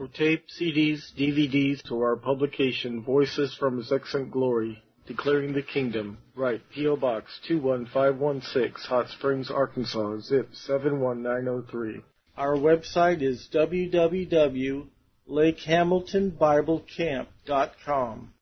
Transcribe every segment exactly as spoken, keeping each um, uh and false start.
For tape, C Ds, D V Ds, to our publication, Voices from His Excellent Glory, Declaring the Kingdom, write P O. Box two one five one six, Hot Springs, Arkansas, zip seven one nine zero three. Our website is w w w dot lake hamilton bible camp dot com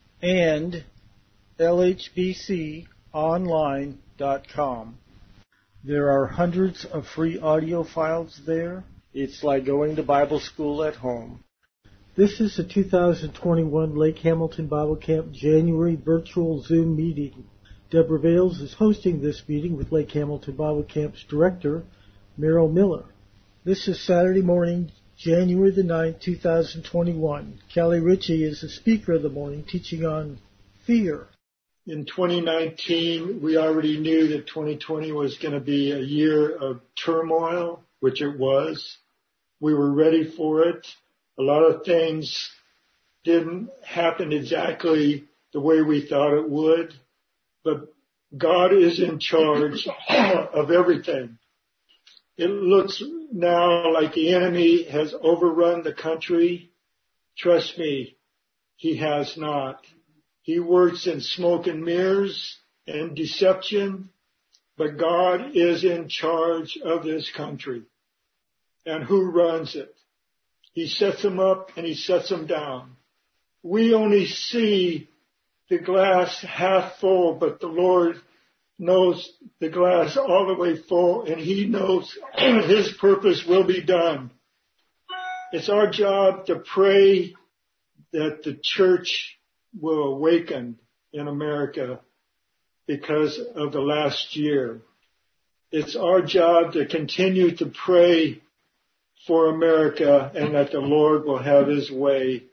and l h b c online dot com. There are hundreds of free audio files there. It's like going to Bible school at home. This is the two thousand twenty-one Lake Hamilton Bible Camp January virtual Zoom meeting. Deborah Vales is hosting this meeting with Lake Hamilton Bible Camp's director, Merrill Miller. This is Saturday morning, January the ninth, two thousand twenty-one. Callie Ritchie is the speaker of the morning, teaching on fear. In twenty nineteen, we already knew that twenty twenty was going to be a year of turmoil, which it was. We were ready for it. A lot of things didn't happen exactly the way we thought it would, but God is in charge of everything. It looks now like the enemy has overrun the country. Trust me, he has not. He works in smoke and mirrors and deception, but God is in charge of this country. And who runs it? He sets them up and he sets them down. We only see the glass half full, but the Lord knows the glass all the way full, and he knows his purpose will be done. It's our job to pray that the church will awaken in America because of the last year. It's our job to continue to pray for America and that the Lord will have his way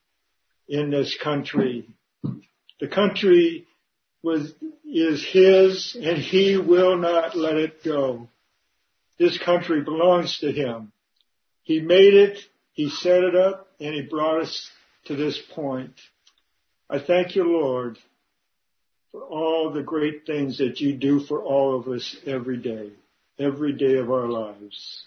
in this country. The country was, is his, and he will not let it go. This country belongs to him. He made it, he set it up, and he brought us to this point. I thank you, Lord, for all the great things that you do for all of us every day, every day of our lives.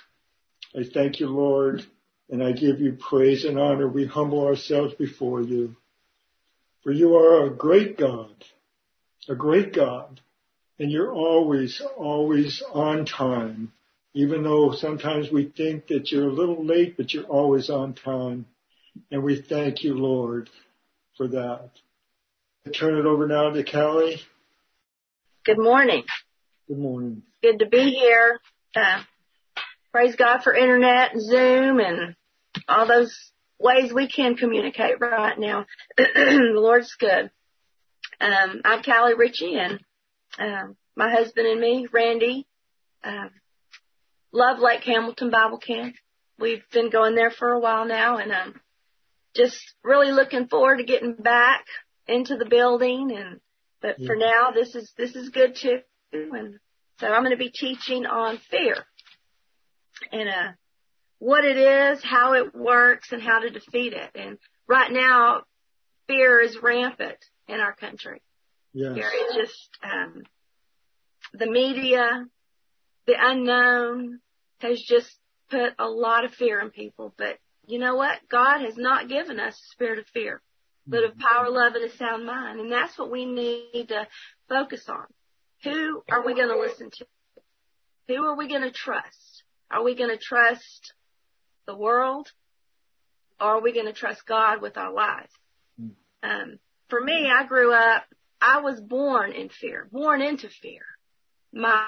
I thank you, Lord, and I give you praise and honor. We humble ourselves before you. For you are a great God, a great God, and you're always, always on time. Even though sometimes we think that you're a little late, but you're always on time. And we thank you, Lord, for that. I turn it over now to Callie. Good morning. Good morning. Good to be here. Uh, praise God for internet and Zoom and all those ways we can communicate right now. The Lord's good. Um, I'm Callie Ritchie, and um, my husband and me, Randy, um, love Lake Hamilton Bible Camp. We've been going there for a while now, and um, just really looking forward to getting back into the building. And but yeah. For now, this is this is good too. And so I'm going to be teaching on fear and uh, what it is, how it works, and how to defeat it. And right now, fear is rampant in our country. Yes. Fear is just um, the media, the unknown has just put a lot of fear in people. But you know what? God has not given us a spirit of fear, but of power, love, and a sound mind. And that's what we need to focus on. Who are we going to listen to? Who are we going to trust? Are we going to trust the world, or are we going to trust God with our lives? Um, for me, I grew up, I was born in fear, born into fear. My,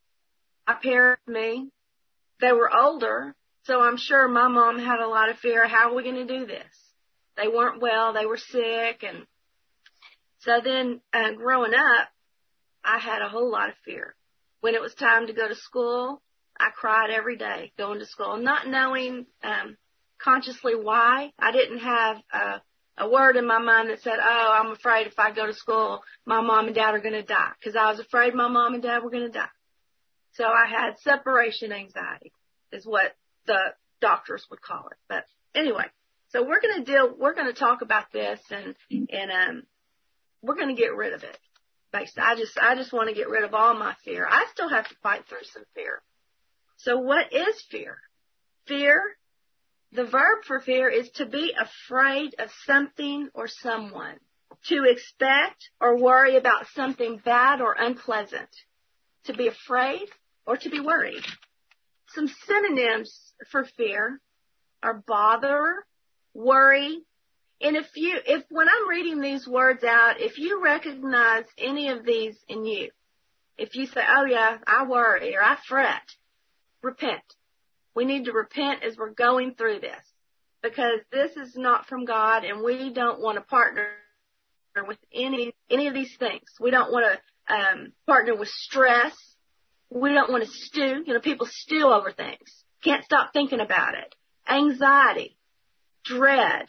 my parents, me, they were older, so I'm sure my mom had a lot of fear. How are we going to do this? They weren't well, they were sick, and so then uh, growing up, I had a whole lot of fear. When it was time to go to school, I cried every day going to school, not knowing um, consciously why. I didn't have a, a word in my mind that said, oh, I'm afraid if I go to school, my mom and dad are going to die, because I was afraid my mom and dad were going to die. So I had separation anxiety is what the doctors would call it. But anyway, so we're going to deal, we're going to talk about this, and, and um, we're going to get rid of it. Basically, I just, I just want to get rid of all my fear. I still have to fight through some fear. So what is fear? Fear The verb for fear is to be afraid of something or someone, to expect or worry about something bad or unpleasant, to be afraid or to be worried. Some synonyms for fear are bother, worry. And if you, if when I'm reading these words out, if you recognize any of these in you, if you say, oh yeah, I worry or I fret, repent. We need to repent as we're going through this, because this is not from God, and we don't want to partner with any any of these things. We don't want to um, partner with stress. We don't want to stew. You know, people stew over things. Can't stop thinking about it. Anxiety, dread,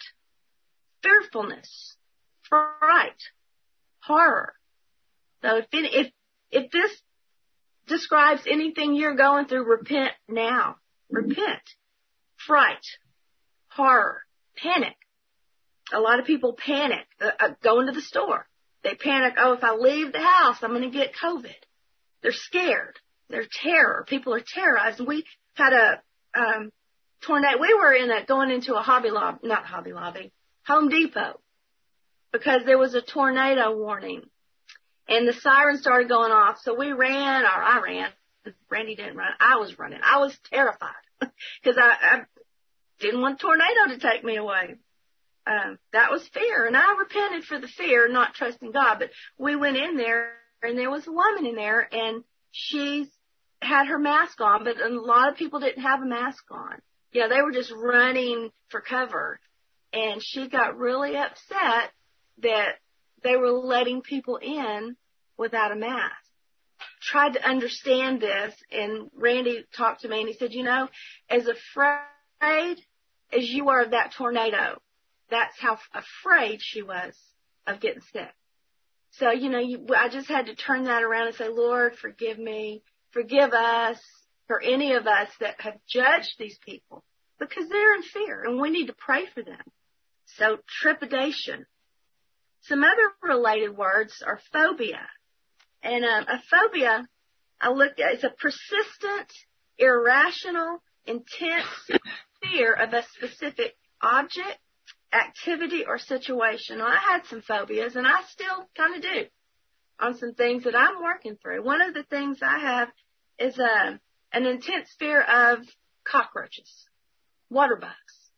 fearfulness, fright, horror. So if any, if if this describes anything you're going through, repent now. Repent. Fright, horror, panic. A lot of people panic uh, uh, going to the store. They panic, oh, if I leave the house, I'm going to get COVID. They're scared. They're terror. People are terrorized. We had a um, tornado. We were in a going into a Hobby Lobby, not Hobby Lobby, Home Depot, because there was a tornado warning, and the siren started going off. So we ran, or I ran. Randy didn't run. I was running. I was terrified because I, I didn't want a tornado to take me away. Um, that was fear, and I repented for the fear, not trusting God. But we went in there, and there was a woman in there, and she had her mask on, but a lot of people didn't have a mask on. You know, they were just running for cover, and she got really upset that they were letting people in without a mask. Tried to understand this, and Randy talked to me, and he said, you know, as afraid as you are of that tornado, that's how afraid she was of getting sick. So, you know, you, I just had to turn that around and say, Lord, forgive me, forgive us, for any of us that have judged these people, because they're in fear, and we need to pray for them. So, trepidation. Some other related words are phobia. And um, a phobia, I looked at, it's a persistent, irrational, intense fear of a specific object, activity, or situation. Well, I had some phobias, and I still kind of do on some things that I'm working through. One of the things I have is a, an intense fear of cockroaches, water bugs.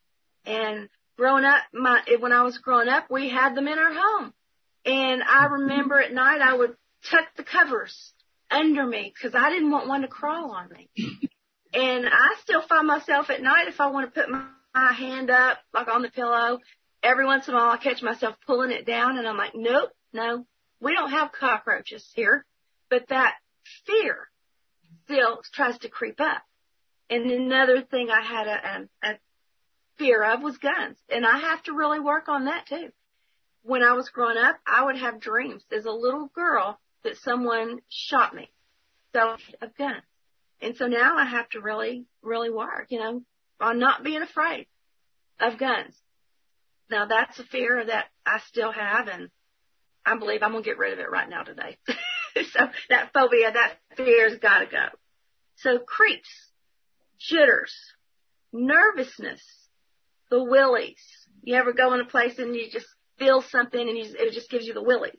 And growing up, my, when I was growing up, we had them in our home. And I remember at night I would tuck the covers under me because I didn't want one to crawl on me. And I still find myself at night, if I want to put my, my hand up, like on the pillow, every once in a while I catch myself pulling it down, and I'm like, nope, no, we don't have cockroaches here. But that fear still tries to creep up. And another thing I had a, a, a fear of was guns. And I have to really work on that too. When I was growing up, I would have dreams as a little girl that someone shot me, so of guns. And so now I have to really, really work, you know, on not being afraid of guns. Now that's a fear that I still have, and I believe I'm going to get rid of it right now today. So that phobia, that fear's got to go. So creeps, jitters, nervousness, the willies. You ever go in a place and you just feel something and you, it just gives you the willies.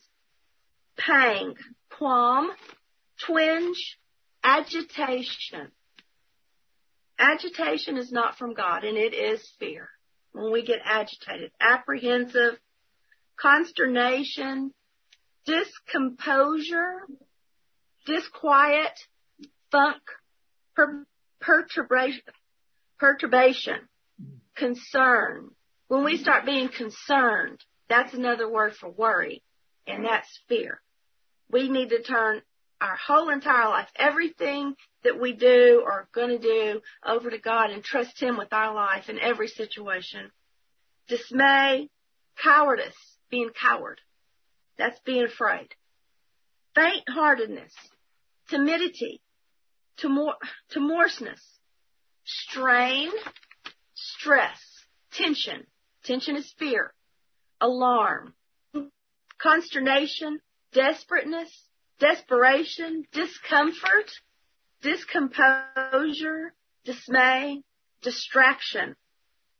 Pang, qualm, twinge, agitation. Agitation is not from God, and it is fear. When we get agitated, apprehensive, consternation, discomposure, disquiet, funk, per- perturbation, perturbation, concern. When we start being concerned, that's another word for worry, and that's fear. We need to turn our whole entire life, everything that we do or are going to do, over to God and trust Him with our life in every situation. Dismay, cowardice, being coward. That's being afraid. Faint-heartedness, timidity, timor- timorousness, strain, stress, tension. Tension is fear. Alarm, consternation, desperateness, desperation, discomfort, discomposure, dismay, distraction.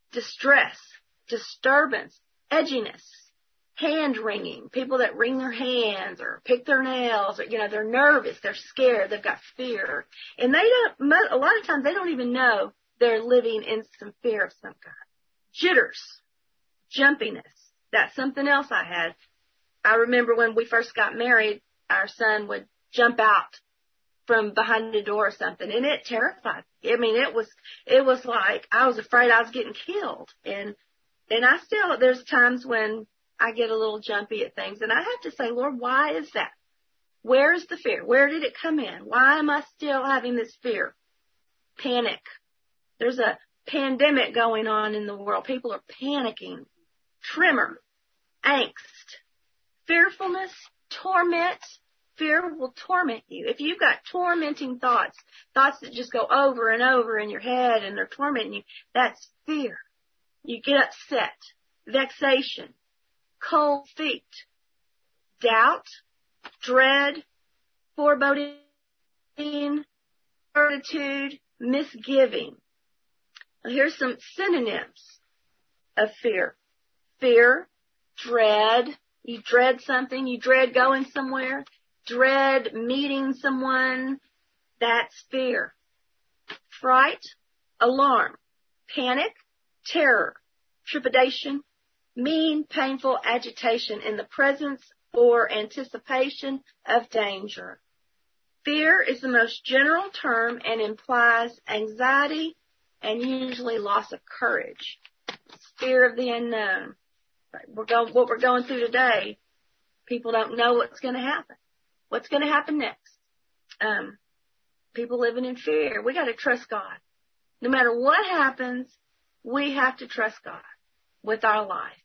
distress, disturbance, edginess, hand wringing, people that wring their hands or pick their nails, or, you know, they're nervous, they're scared, they've got fear. And they don't, a lot of times they don't even know they're living in some fear of some kind. Jitters, jumpiness, that's something else I had. I remember when we first got married, our son would jump out from behind the door or something, and it terrified me. I mean, it was, it was like I was afraid I was getting killed. And, and I still, there's times when I get a little jumpy at things, and I have to say, Lord, why is that? Where is the fear? Where did it come in? Why am I still having this fear? Panic. There's a pandemic going on in the world. People are panicking. Tremor, angst, fearfulness, torment. Fear will torment you. If you've got tormenting thoughts, thoughts that just go over and over in your head and they're tormenting you, that's fear. You get upset, vexation, cold feet, doubt, dread, foreboding, certitude, misgiving. Now, here's some synonyms of fear. Fear, dread. You dread something. You dread going somewhere. Dread meeting someone. That's fear. Fright, alarm, panic, terror, trepidation, mean, painful agitation in the presence or anticipation of danger. Fear is the most general term and implies anxiety and usually loss of courage. It's fear of the unknown. We're going, what we're going through today, people don't know what's going to happen. What's going to happen next? Um, people living in fear. We got to trust God. No matter what happens, we have to trust God with our life.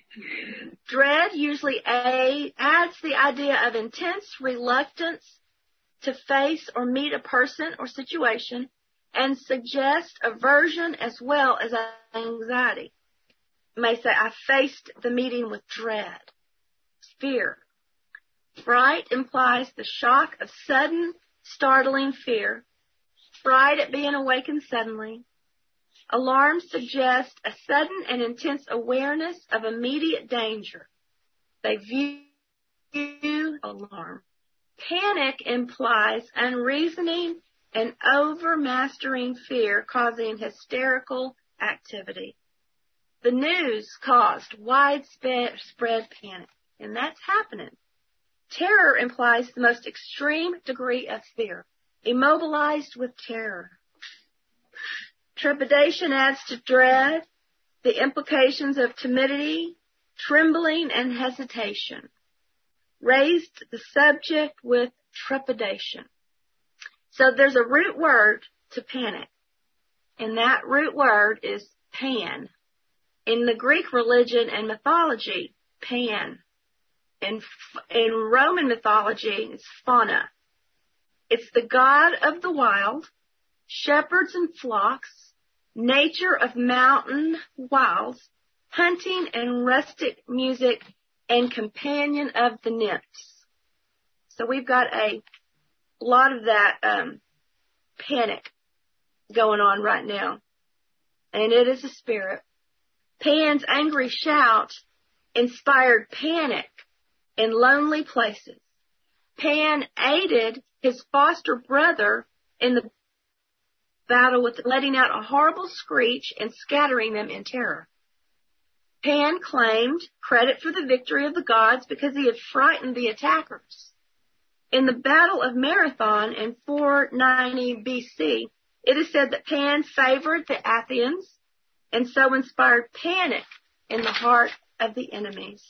Dread usually a, adds the idea of intense reluctance to face or meet a person or situation and suggests aversion as well as anxiety. You may say, I faced the meeting with dread. Fear. Fright implies the shock of sudden, startling fear. Fright at being awakened suddenly. Alarm suggests a sudden and intense awareness of immediate danger. They view alarm. Panic implies unreasoning and overmastering fear, causing hysterical activity. The news caused widespread panic, and that's happening. Terror implies the most extreme degree of fear, immobilized with terror. Trepidation adds to dread, the implications of timidity, trembling, and hesitation. Raised the subject with trepidation. So there's a root word to panic, and that root word is pan. In the Greek religion and mythology, Pan. In, in Roman mythology, it's Fauna. It's the god of the wild, shepherds and flocks, nature of mountain wilds, hunting and rustic music, and companion of the nymphs. So we've got a lot of that um, panic going on right now. And it is a spirit. Pan's angry shout inspired panic in lonely places. Pan aided his foster brother in the battle with letting out a horrible screech and scattering them in terror. Pan claimed credit for the victory of the gods because he had frightened the attackers. In the Battle of Marathon in four ninety B C, it is said that Pan favored the Athenians and so inspired panic in the heart of the enemies.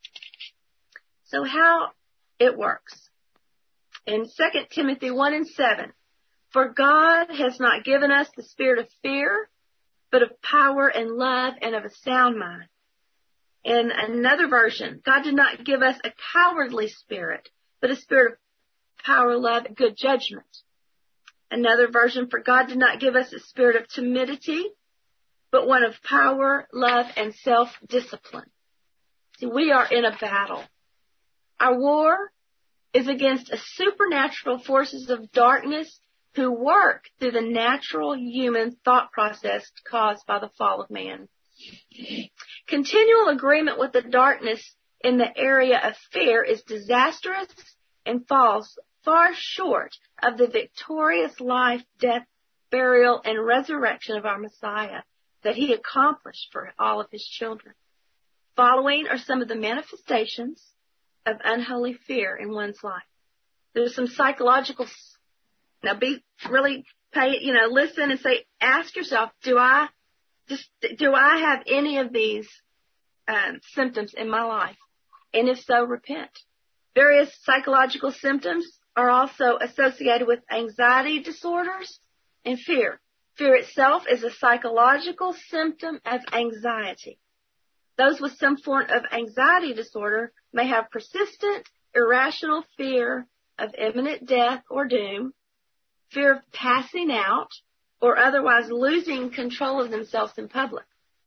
So how it works. In Second Timothy one and seven, for God has not given us the spirit of fear, but of power and love and of a sound mind. In another version, God did not give us a cowardly spirit, but a spirit of power, love, and good judgment. Another version, for God did not give us a spirit of timidity, but one of power, love, and self-discipline. See, we are in a battle. Our war is against a supernatural forces of darkness who work through the natural human thought process caused by the fall of man. Continual agreement with the darkness in the area of fear is disastrous and falls far short of the victorious life, death, burial, and resurrection of our Messiah that he accomplished for all of his children. Following are some of the manifestations of unholy fear in one's life. There's some psychological, now be really pay, you know, listen and say, ask yourself, do I just, do I have any of these um, symptoms in my life? And if so, repent. Various psychological symptoms are also associated with anxiety disorders and fear. Fear itself is a psychological symptom of anxiety. Those with some form of anxiety disorder may have persistent, irrational fear of imminent death or doom, fear of passing out, or otherwise losing control of themselves in public.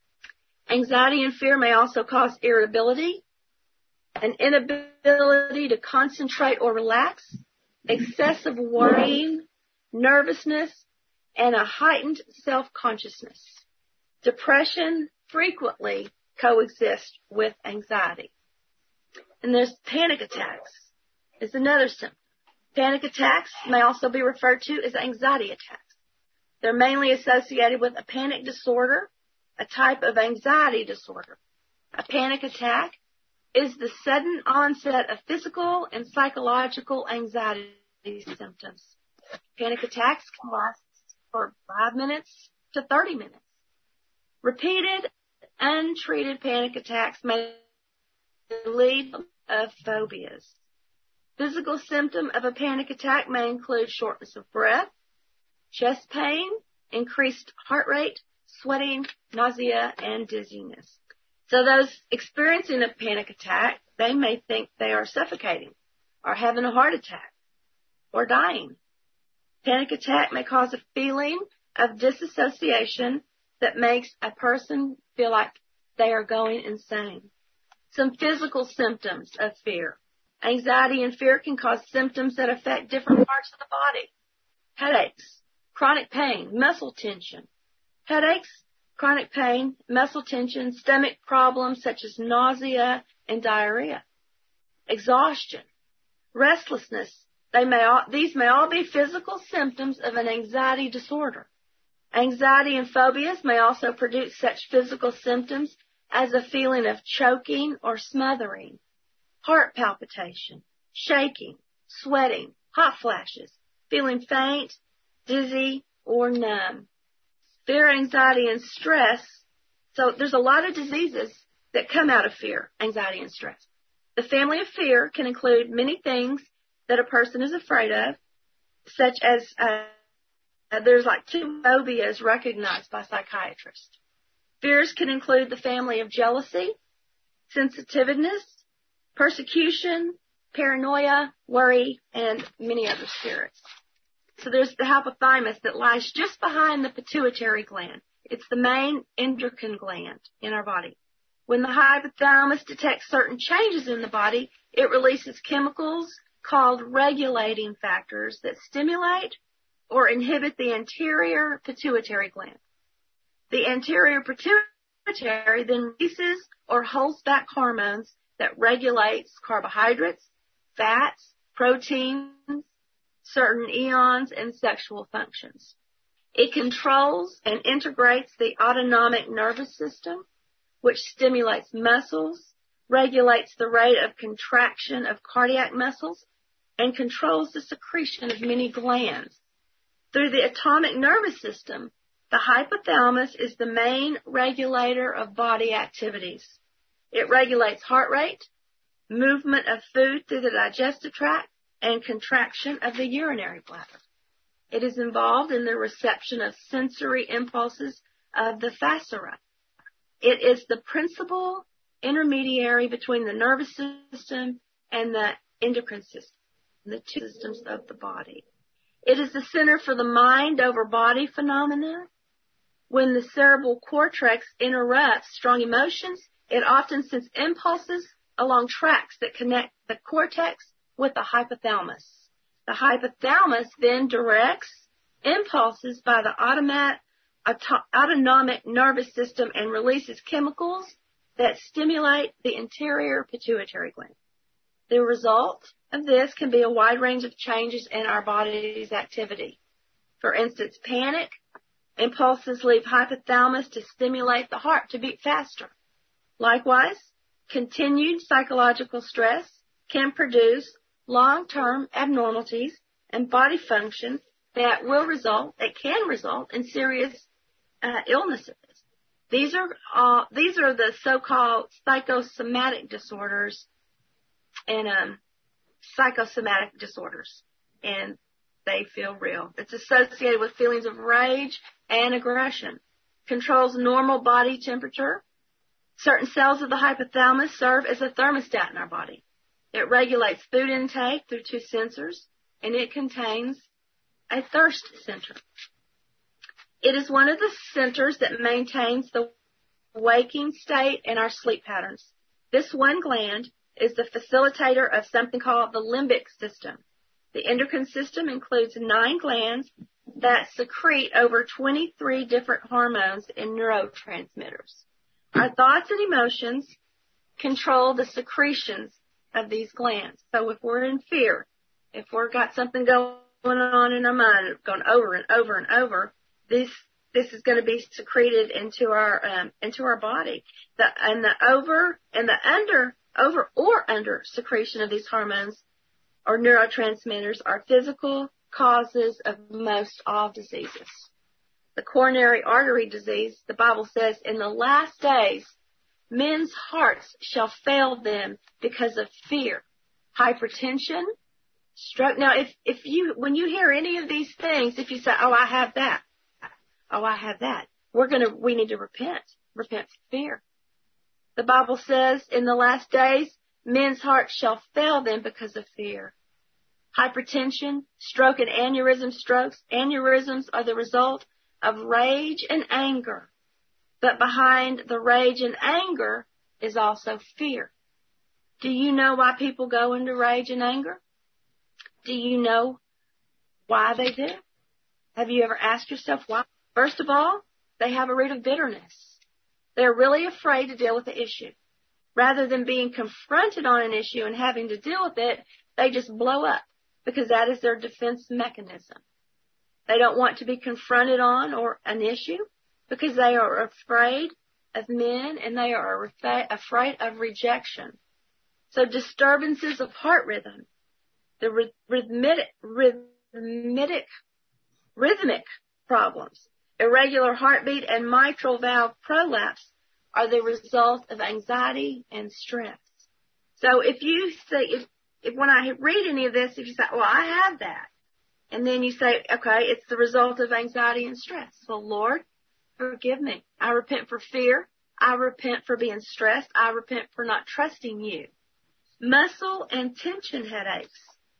Anxiety and fear may also cause irritability, an inability to concentrate or relax, excessive worrying, nervousness, and a heightened self-consciousness. Depression frequently coexists with anxiety. And there's panic attacks. It's another symptom. Panic attacks may also be referred to as anxiety attacks. They're mainly associated with a panic disorder, a type of anxiety disorder. A panic attack is the sudden onset of physical and psychological anxiety symptoms. Panic attacks can last for five minutes to thirty minutes. Repeated, untreated panic attacks may lead to phobias. Physical symptom of a panic attack may include shortness of breath, chest pain, increased heart rate, sweating, nausea, and dizziness. So those experiencing a panic attack, they may think they are suffocating or having a heart attack or dying. Panic attack may cause a feeling of disassociation that makes a person feel like they are going insane. Some physical symptoms of fear. Anxiety and fear can cause symptoms that affect different parts of the body. Headaches, chronic pain, muscle tension. Headaches, chronic pain, muscle tension, stomach problems such as nausea and diarrhea. Exhaustion, restlessness. They may all, these may all be physical symptoms of an anxiety disorder. Anxiety and phobias may also produce such physical symptoms as a feeling of choking or smothering, heart palpitation, shaking, sweating, hot flashes, feeling faint, dizzy, or numb. Fear, anxiety, and stress. So there's a lot of diseases that come out of fear, anxiety, and stress. The family of fear can include many things that a person is afraid of, such as uh, there's like two phobias recognized by psychiatrists. Fears can include the family of jealousy, sensitiveness, persecution, paranoia, worry, and many other spirits. So there's the hypothalamus that lies just behind the pituitary gland. It's the main endocrine gland in our body. When the hypothalamus detects certain changes in the body, it releases chemicals called regulating factors that stimulate or inhibit the anterior pituitary gland. The anterior pituitary then releases or holds back hormones that regulates carbohydrates, fats, proteins, certain ions, and sexual functions. It controls and integrates the autonomic nervous system, which stimulates muscles, regulates the rate of contraction of cardiac muscles, and controls the secretion of many glands. Through the autonomic nervous system, the hypothalamus is the main regulator of body activities. It regulates heart rate, movement of food through the digestive tract, and contraction of the urinary bladder. It is involved in the reception of sensory impulses of the facere. It is the principal intermediary between the nervous system and the endocrine system, the two systems of the body. It is the center for the mind over body phenomena. When the cerebral cortex interrupts strong emotions, it often sends impulses along tracks that connect the cortex with the hypothalamus. The hypothalamus then directs impulses by the automat, auto- autonomic nervous system and releases chemicals that stimulate the anterior pituitary gland. The result of this can be a wide range of changes in our body's activity. For instance, panic impulses leave hypothalamus to stimulate the heart to beat faster. Likewise, continued psychological stress can produce long-term abnormalities and body function that will result, that can result in serious uh, illnesses. These are uh, these are the so-called psychosomatic disorders and um, psychosomatic disorders, and they feel real. It's associated with feelings of rage and aggression. Controls normal body temperature. Certain cells of the hypothalamus serve as a thermostat in our body. It regulates food intake through two sensors, and it contains a thirst center. It is one of the centers that maintains the waking state and our sleep patterns. This one gland is the facilitator of something called the limbic system. The endocrine system includes nine glands that secrete over twenty-three different hormones and neurotransmitters. Our thoughts and emotions control the secretions of these glands. So if we're in fear, if we've got something going on in our mind, going over and over and over, this this is going to be secreted into our um, into our body. The and the over and the under over or under secretion of these hormones or neurotransmitters are physical causes of most all diseases. The coronary artery disease, the Bible says, in the last days, men's hearts shall fail them because of fear, hypertension, stroke. Now, if, if you, when you hear any of these things, if you say, oh, I have that, oh, I have that, we're going to, we need to repent, repent from fear. The Bible says in the last days, men's hearts shall fail them because of fear. Hypertension, stroke, and aneurysm strokes. Aneurysms are the result of rage and anger. But behind the rage and anger is also fear. Do you know why people go into rage and anger? Do you know why they do? Have you ever asked yourself why? First of all, they have a root of bitterness. They're really afraid to deal with the issue. Rather than being confronted on an issue and having to deal with it, they just blow up because that is their defense mechanism. They don't want to be confronted on or an issue because they are afraid of men and they are afraid of rejection. So disturbances of heart rhythm, the rhythmic, rhythmic, rhythmic problems, irregular heartbeat, and mitral valve prolapse are the result of anxiety and stress. So if you say, if, if when I read any of this, if you say, well, I have that, and then you say, okay, it's the result of anxiety and stress. Well, Lord, forgive me. I repent for fear. I repent for being stressed. I repent for not trusting you. Muscle and tension headaches.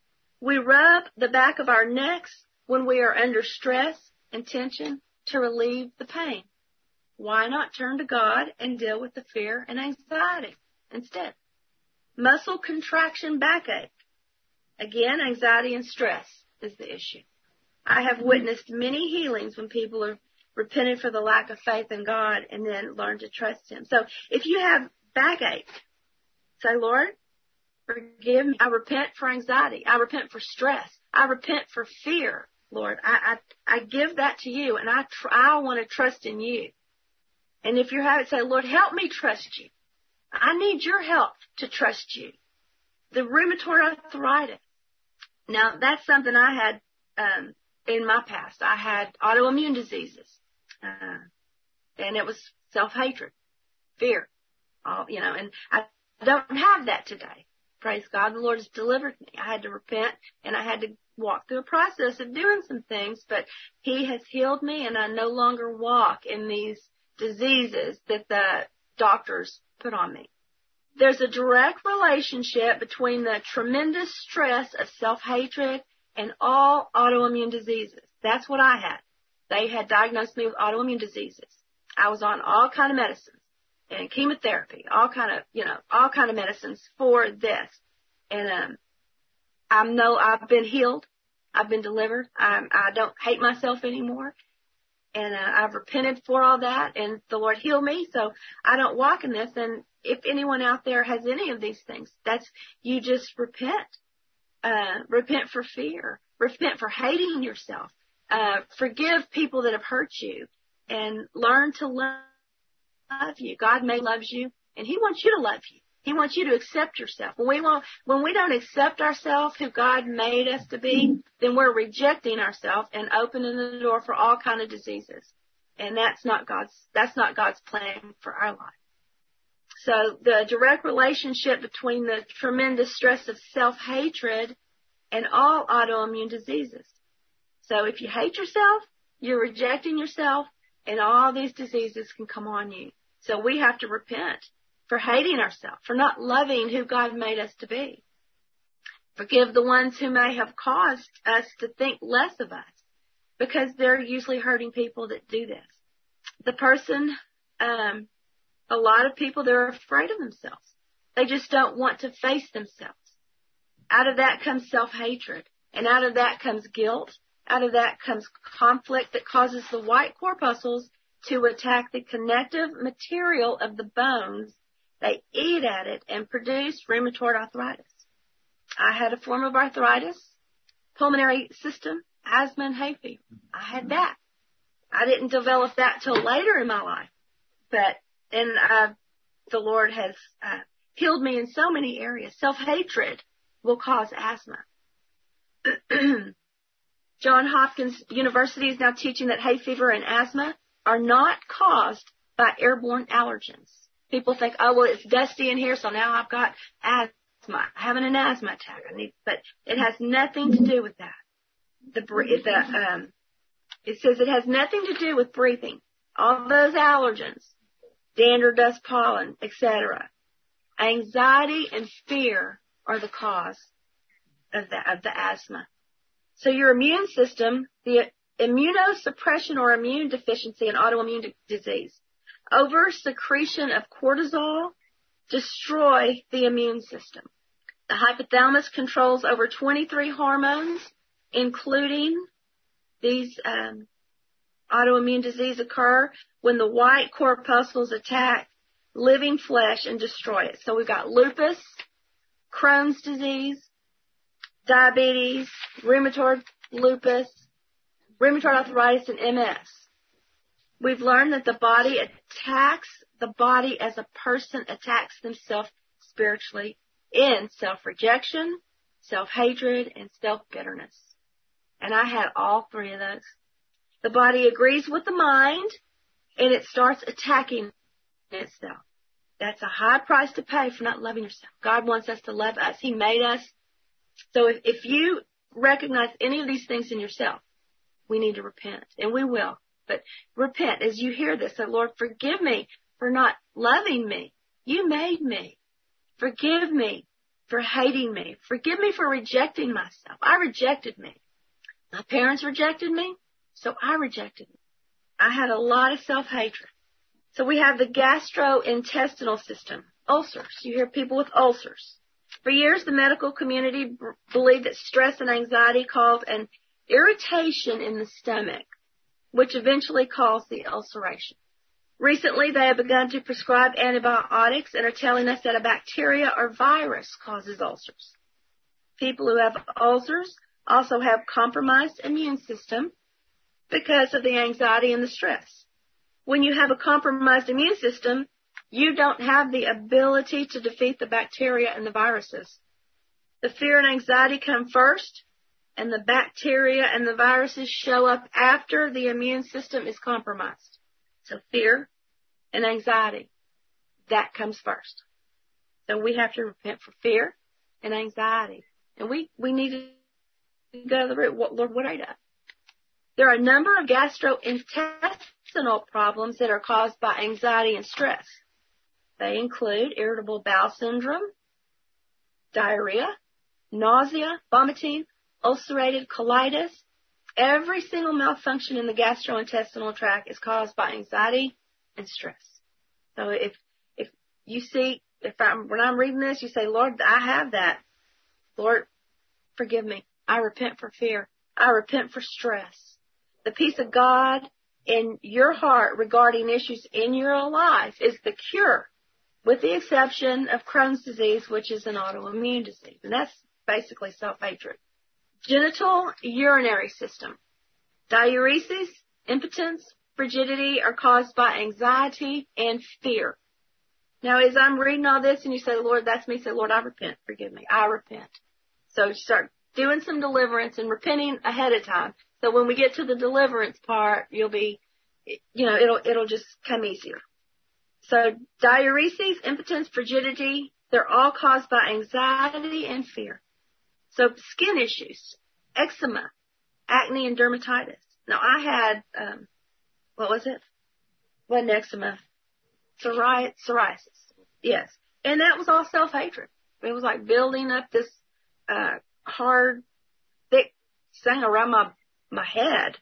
We rub the back of our necks when we are under stress and tension to relieve the pain. Why not turn to God and deal with the fear and anxiety instead? Muscle contraction backache. Again, anxiety and stress is the issue. I have witnessed many healings when people are repented for the lack of faith in God and then learn to trust Him. So if you have backache, say, Lord, forgive me. I repent for anxiety. I repent for stress. I repent for fear, Lord. I I, I give that to you, and I tr- I want to trust in you. And if you're having, say, Lord, help me trust you. I need your help to trust you. The rheumatoid arthritis. Now, that's something I had um, in my past. I had autoimmune diseases, uh, and it was self-hatred, fear, all, you know, and I don't have that today. Praise God, the Lord has delivered me. I had to repent, and I had to walk through a process of doing some things, but He has healed me, and I no longer walk in these diseases that the doctors put on me. There's a direct relationship between the tremendous stress of self-hatred and all autoimmune diseases. That's what I had. They had diagnosed me with autoimmune diseases. I was on all kind of medicines and chemotherapy, all kind of, you know, all kind of medicines for this. And um, I'm no, I've been healed. I've been delivered. I'm, I don't hate myself anymore. And uh, I've repented for all that, and the Lord healed me, so I don't walk in this. And if anyone out there has any of these things, that's, you just repent. Uh, repent for fear. Repent for hating yourself. Uh, forgive people that have hurt you, and learn to love you. God may loves you, and He wants you to love you. He wants you to accept yourself. When we won't, when we don't accept ourselves, who God made us to be, then we're rejecting ourselves and opening the door for all kind of diseases. And that's not God's, that's not God's plan for our life. So the direct relationship between the tremendous stress of self-hatred and all autoimmune diseases. So if you hate yourself, you're rejecting yourself, and all these diseases can come on you. So we have to repent for hating ourselves, for not loving who God made us to be. Forgive the ones who may have caused us to think less of us, because they're usually hurting people that do this. The person, um, a lot of people, they're afraid of themselves. They just don't want to face themselves. Out of that comes self-hatred, and out of that comes guilt. Out of that comes conflict that causes the white corpuscles to attack the connective material of the bones. They eat at it and produce rheumatoid arthritis. I had a form of arthritis, pulmonary system, asthma, and hay fever. I had that. I didn't develop that till later in my life, but and uh, the Lord has uh, healed me in so many areas. Self-hatred will cause asthma. Johns Hopkins University is now teaching that hay fever and asthma are not caused by airborne allergens. People think, oh, well, it's dusty in here, so now I've got asthma, having an asthma attack. I need, but it has nothing to do with that. The, the um, it says it has nothing to do with breathing. All those allergens, dander, dust, pollen, et cetera. Anxiety and fear are the cause of the of the asthma. So your immune system, the immunosuppression or immune deficiency in autoimmune disease, over secretion of cortisol destroy the immune system. The hypothalamus controls over twenty-three hormones, including these um, autoimmune disease occur when the white corpuscles attack living flesh and destroy it. So we've got lupus, Crohn's disease, diabetes, rheumatoid lupus, rheumatoid arthritis, and M S. We've learned that the body attacks, the body as a person attacks themselves spiritually in self-rejection, self-hatred, and self-bitterness. And I had all three of those. The body agrees with the mind, and it starts attacking itself. That's a high price to pay for not loving yourself. God wants us to love us. He made us. So if, if you recognize any of these things in yourself, we need to repent, and we will. But repent as you hear this. Say, Lord, forgive me for not loving me. You made me. Forgive me for hating me. Forgive me for rejecting myself. I rejected me. My parents rejected me, so I rejected me. I had a lot of self-hatred. So we have the gastrointestinal system, ulcers. You hear people with ulcers. For years, the medical community b- believed that stress and anxiety caused an irritation in the stomach, which eventually caused the ulceration. Recently, they have begun to prescribe antibiotics and are telling us that a bacteria or virus causes ulcers. People who have ulcers also have compromised immune system because of the anxiety and the stress. When you have a compromised immune system, you don't have the ability to defeat the bacteria and the viruses. The fear and anxiety come first, and the bacteria and the viruses show up after the immune system is compromised. So fear and anxiety, that comes first. So we have to repent for fear and anxiety. And we, we need to go to the root. What, Lord, what I done? There are a number of gastrointestinal problems that are caused by anxiety and stress. They include irritable bowel syndrome, diarrhea, nausea, vomiting, ulcerative colitis. Every single malfunction in the gastrointestinal tract is caused by anxiety and stress. So if if you see, if I'm when I'm reading this, you say, Lord, I have that. Lord, forgive me. I repent for fear. I repent for stress. The peace of God in your heart regarding issues in your life is the cure, with the exception of Crohn's disease, which is an autoimmune disease. And that's basically self-hatred. Genital urinary system. Diuresis, impotence, frigidity are caused by anxiety and fear. Now, as I'm reading all this and you say, Lord, that's me, say, Lord, I repent. Forgive me. I repent. So start doing some deliverance and repenting ahead of time. So when we get to the deliverance part, you'll be, you know, it'll, it'll just come easier. So diuresis, impotence, frigidity, they're all caused by anxiety and fear. So skin issues, eczema, acne, and dermatitis. Now I had, um, what was it? Wasn't eczema. Psori- psoriasis. Yes. And that was all self-hatred. It was like building up this, uh, hard, thick thing around my, my head.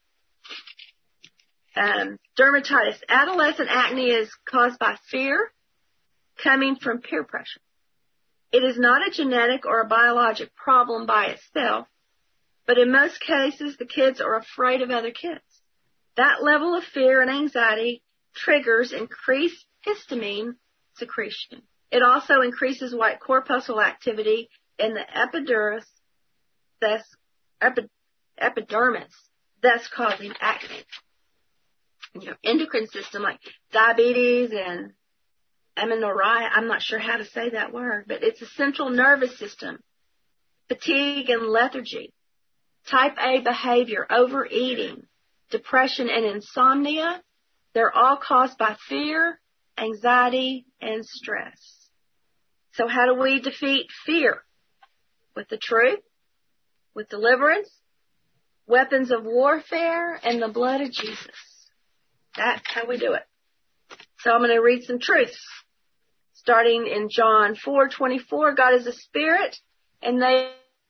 Um, dermatitis. Adolescent acne is caused by fear coming from peer pressure. It is not a genetic or a biologic problem by itself, but in most cases, the kids are afraid of other kids. That level of fear and anxiety triggers increased histamine secretion. It also increases white corpuscle activity in the epidermis, thus, epi, epidermis, thus causing acne. You know, endocrine system like diabetes and amenorrhea, I'm not sure how to say that word, but it's a central nervous system, fatigue and lethargy, type A behavior, overeating, depression and insomnia. They're all caused by fear, anxiety, and stress. So how do we defeat fear? With the truth, with deliverance, weapons of warfare, and the blood of Jesus. That's how we do it. So I'm going to read some truths. Starting in John four twenty-four, God is a spirit, and they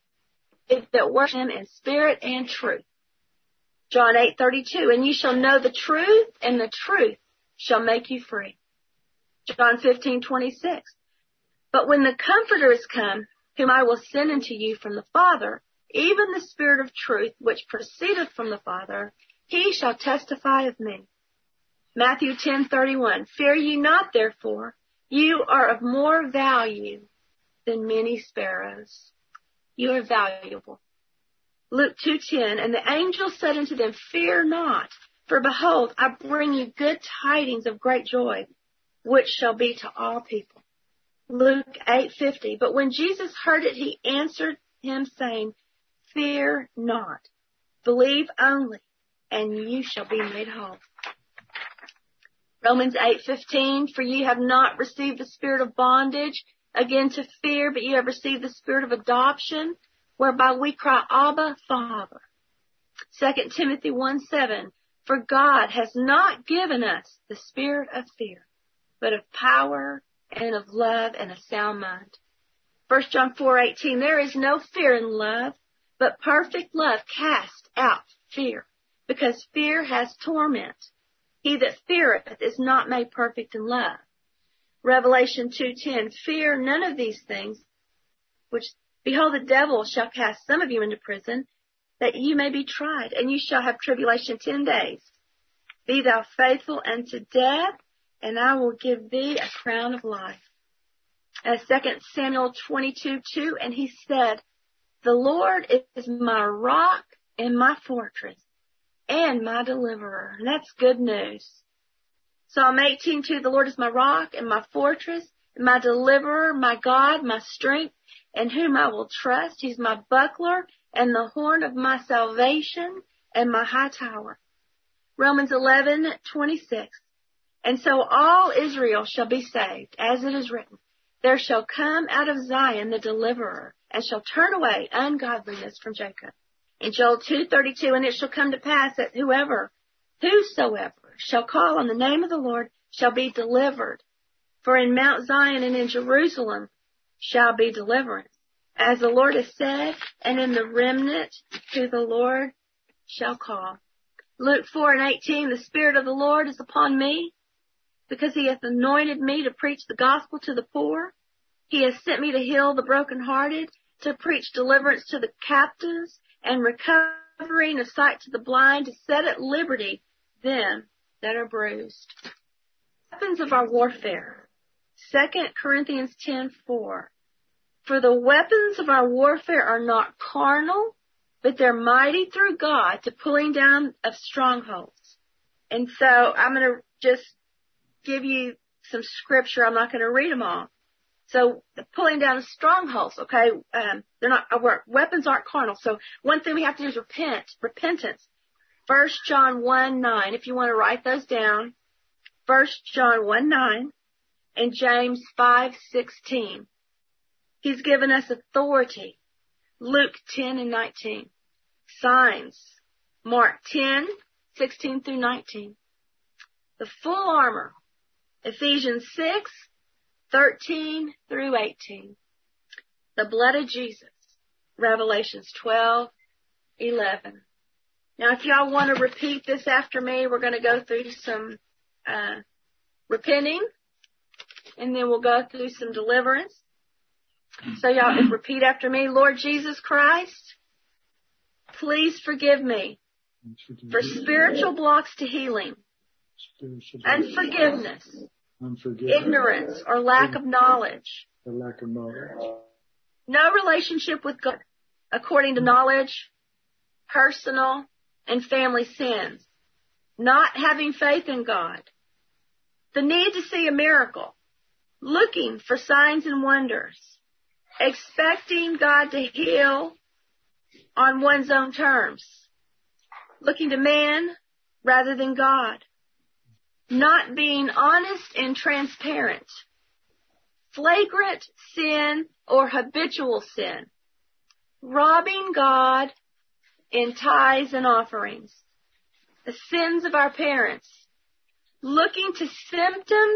that worship him in spirit and truth. John eight thirty-two, and you shall know the truth, and the truth shall make you free. John fifteen twenty-six, but when the Comforter is come, whom I will send unto you from the Father, even the Spirit of truth, which proceedeth from the Father, he shall testify of me. Matthew ten thirty-one, fear ye not, therefore, you are of more value than many sparrows. You are valuable. Luke two ten, and the angel said unto them, fear not, for behold, I bring you good tidings of great joy, which shall be to all people. Luke eight fifty, but when Jesus heard it, he answered him, saying, fear not, believe only, and you shall be made whole. Romans eight fifteen, for ye have not received the spirit of bondage again to fear, but ye have received the spirit of adoption, whereby we cry, Abba, Father. Second Timothy one seven, for God has not given us the spirit of fear, but of power and of love and a sound mind. First John four eighteen, there is no fear in love, but perfect love casts out fear, because fear has torment. He that feareth is not made perfect in love. Revelation two ten, fear none of these things, which, behold, the devil shall cast some of you into prison, that you may be tried, and you shall have tribulation ten days. Be thou faithful unto death, and I will give thee a crown of life. Uh, Second Samuel twenty-two two, and he said, the Lord is my rock and my fortress, and my deliverer. And that's good news. Psalm eighteen two, the Lord is my rock and my fortress, and my deliverer, my God, my strength, in whom I will trust. He's my buckler and the horn of my salvation and my high tower. Romans eleven twenty-six, and so all Israel shall be saved, as it is written, there shall come out of Zion the deliverer, and shall turn away ungodliness from Jacob. In Joel two thirty-two, and it shall come to pass that whoever, whosoever shall call on the name of the Lord shall be delivered. For in Mount Zion and in Jerusalem shall be deliverance, as the Lord has said, and in the remnant who the Lord shall call. Luke four and eighteen, the Spirit of the Lord is upon me, because he hath anointed me to preach the gospel to the poor. He has sent me to heal the brokenhearted, to preach deliverance to the captives, and recovering of sight to the blind, to set at liberty them that are bruised. Weapons of our warfare. Second Corinthians ten four. For the weapons of our warfare are not carnal, but they're mighty through God to pulling down of strongholds. And so I'm going to just give you some scripture. I'm not going to read them all. So the pulling down of strongholds, okay, um, they're not, our weapons aren't carnal. So one thing we have to do is repent, repentance. First John one nine, if you want to write those down. First John one nine and James five sixteen. He's given us authority. Luke ten and nineteen. Signs. Mark ten, sixteen through nineteen. The full armor. Ephesians six, thirteen through eighteen. The blood of Jesus. Revelations twelve, eleven. Now if y'all want to repeat this after me, we're going to go through some uh, repenting, and then we'll go through some deliverance. So y'all repeat after me. Lord Jesus Christ, please forgive me for spiritual blocks to healing, unforgiveness, ignorance or lack of knowledge, the lack of knowledge, no relationship with God according to knowledge, personal and family sins, not having faith in God, the need to see a miracle, looking for signs and wonders, expecting God to heal on one's own terms, looking to man rather than God, not being honest and transparent, flagrant sin or habitual sin, robbing God in tithes and offerings, the sins of our parents, looking to symptoms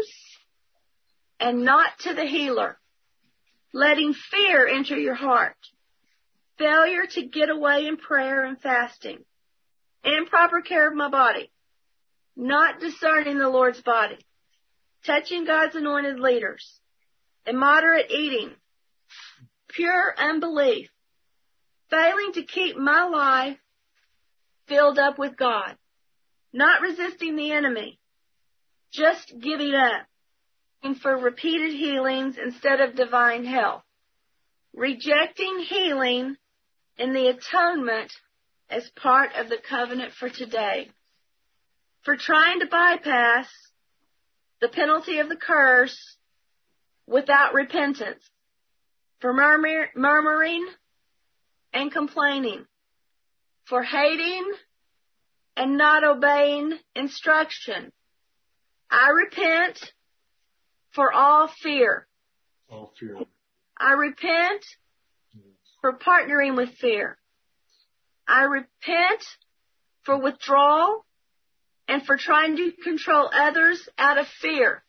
and not to the healer, letting fear enter your heart, failure to get away in prayer and fasting, improper care of my body, not discerning the Lord's body, touching God's anointed leaders, immoderate eating, pure unbelief, failing to keep my life filled up with God, not resisting the enemy, just giving up, and for repeated healings instead of divine health, rejecting healing in the atonement as part of the covenant for today, for trying to bypass the penalty of the curse without repentance, for murmur, murmuring and complaining, for hating and not obeying instruction. I repent for all fear. All fear. I repent Yes. for partnering with fear. I repent for withdrawal and for trying to control others out of fear.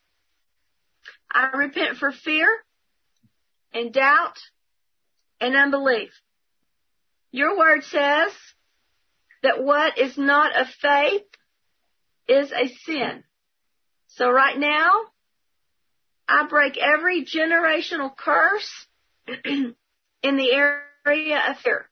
I repent for fear and doubt and unbelief. Your word says that what is not of faith is a sin. So right now, I break every generational curse in the area of fear.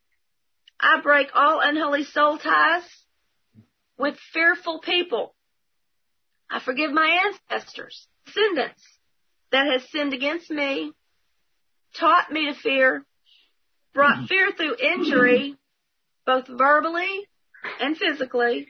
I break all unholy soul ties with fearful people. I forgive my ancestors, descendants that has sinned against me, taught me to fear, brought fear through injury, both verbally and physically,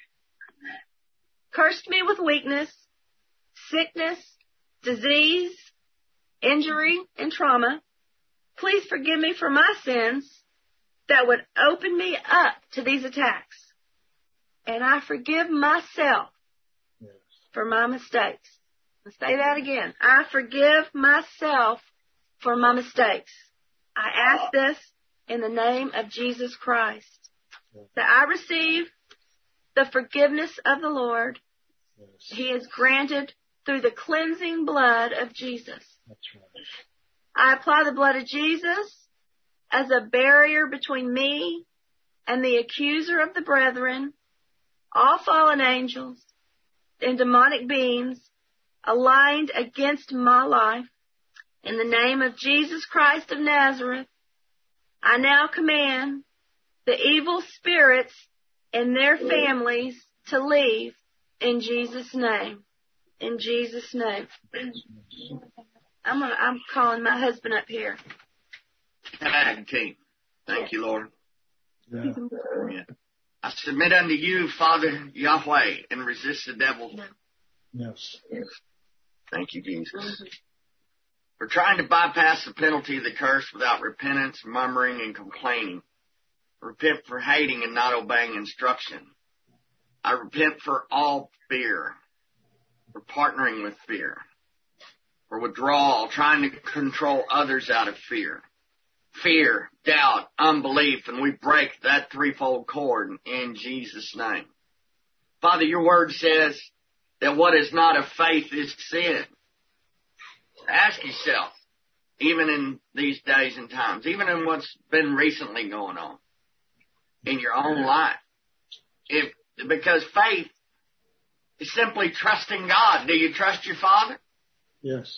cursed me with weakness, sickness, disease, injury, and trauma. Please forgive me for my sins that would open me up to these attacks. And I forgive myself Yes. for my mistakes. I'll say that again. I forgive myself for my mistakes. I ask this in the name of Jesus Christ, that I receive the forgiveness of the Lord. Yes. He is granted through the cleansing blood of Jesus. That's right. I apply the blood of Jesus as a barrier between me and the accuser of the brethren, all fallen angels and demonic beings aligned against my life. In the name of Jesus Christ of Nazareth, I now command the evil spirits and their families to leave In Jesus' name. In Jesus' name. I'm gonna, I'm calling my husband up here. Tag team. Thank you, Lord. Yeah. Yeah. I submit unto you, Father Yahweh, and resist the devil. Yes. Thank you, Jesus. For trying to bypass the penalty of the curse without repentance, murmuring, and complaining. Repent for hating and not obeying instruction. I repent for all fear, for partnering with fear, for withdrawal, trying to control others out of fear. Fear, doubt, unbelief, and we break that threefold cord in Jesus' name. Father, your word says that what is not of faith is sin. Ask yourself, even in these days and times, even in what's been recently going on in your own life, if because faith is simply trusting God. Do you trust your Father? Yes.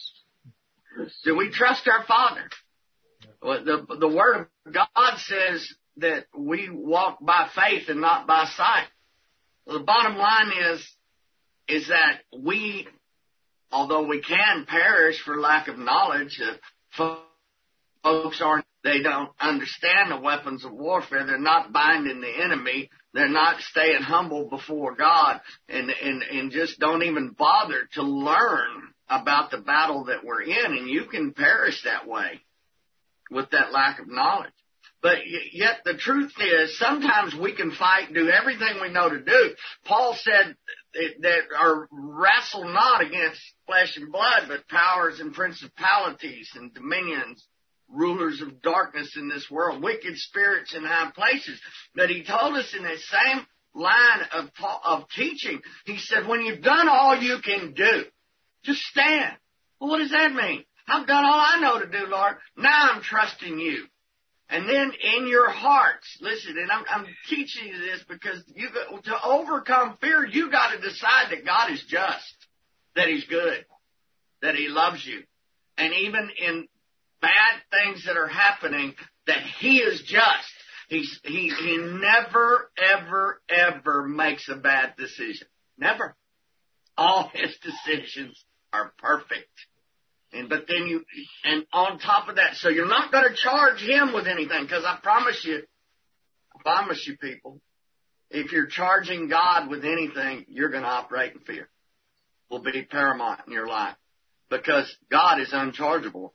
Do we trust our Father? Well, the, the Word of God says that we walk by faith and not by sight. Well, the bottom line is, is that we, although we can perish for lack of knowledge, uh, folks aren't, they don't understand the weapons of warfare. They're not binding the enemy. They're not staying humble before God, and, and, and just don't even bother to learn about the battle that we're in. And you can perish that way with that lack of knowledge. But yet the truth is, sometimes we can fight, do everything we know to do. Paul said that our wrestle not against flesh and blood, but powers and principalities and dominions, rulers of darkness in this world, wicked spirits in high places. But he told us in the same line of, of teaching, he said, when you've done all you can do, just stand. Well, what does that mean? I've done all I know to do, Lord. Now I'm trusting you. And then in your hearts, listen, and I'm, I'm teaching you this because you to overcome fear, you got to decide that God is just, that he's good, that he loves you. And even in bad things that are happening, that he is just. He's, he, he never, ever, ever makes a bad decision. Never. All his decisions are perfect. And, but then you, and on top of that, so you're not going to charge him with anything, because I promise you, I promise you people, if you're charging God with anything, you're going to operate in fear. Will be paramount in your life, because God is unchargeable.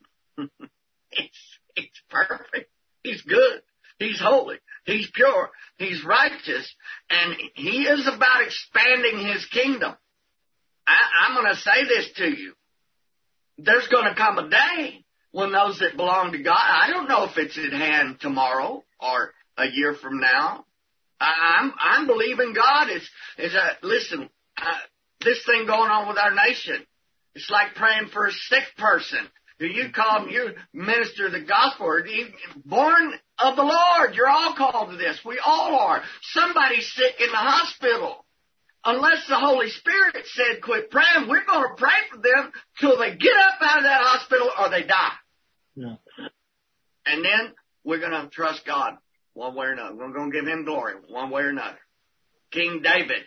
It's, it's perfect. He's good. He's holy. He's pure. He's righteous. And he is about expanding his kingdom. I, I'm going to say this to you. There's going to come a day when those that belong to God, I don't know if it's at hand tomorrow or a year from now. I, I'm, I'm believing God is, is a, listen, uh, this thing going on with our nation, it's like praying for a sick person. You call them, you minister the gospel, or born of the Lord. You're all called to this. We all are. Somebody's sick in the hospital. Unless the Holy Spirit said, quit praying, we're going to pray for them till they get up out of that hospital or they die. Yeah. And then we're going to trust God one way or another. We're going to give him glory one way or another. King David,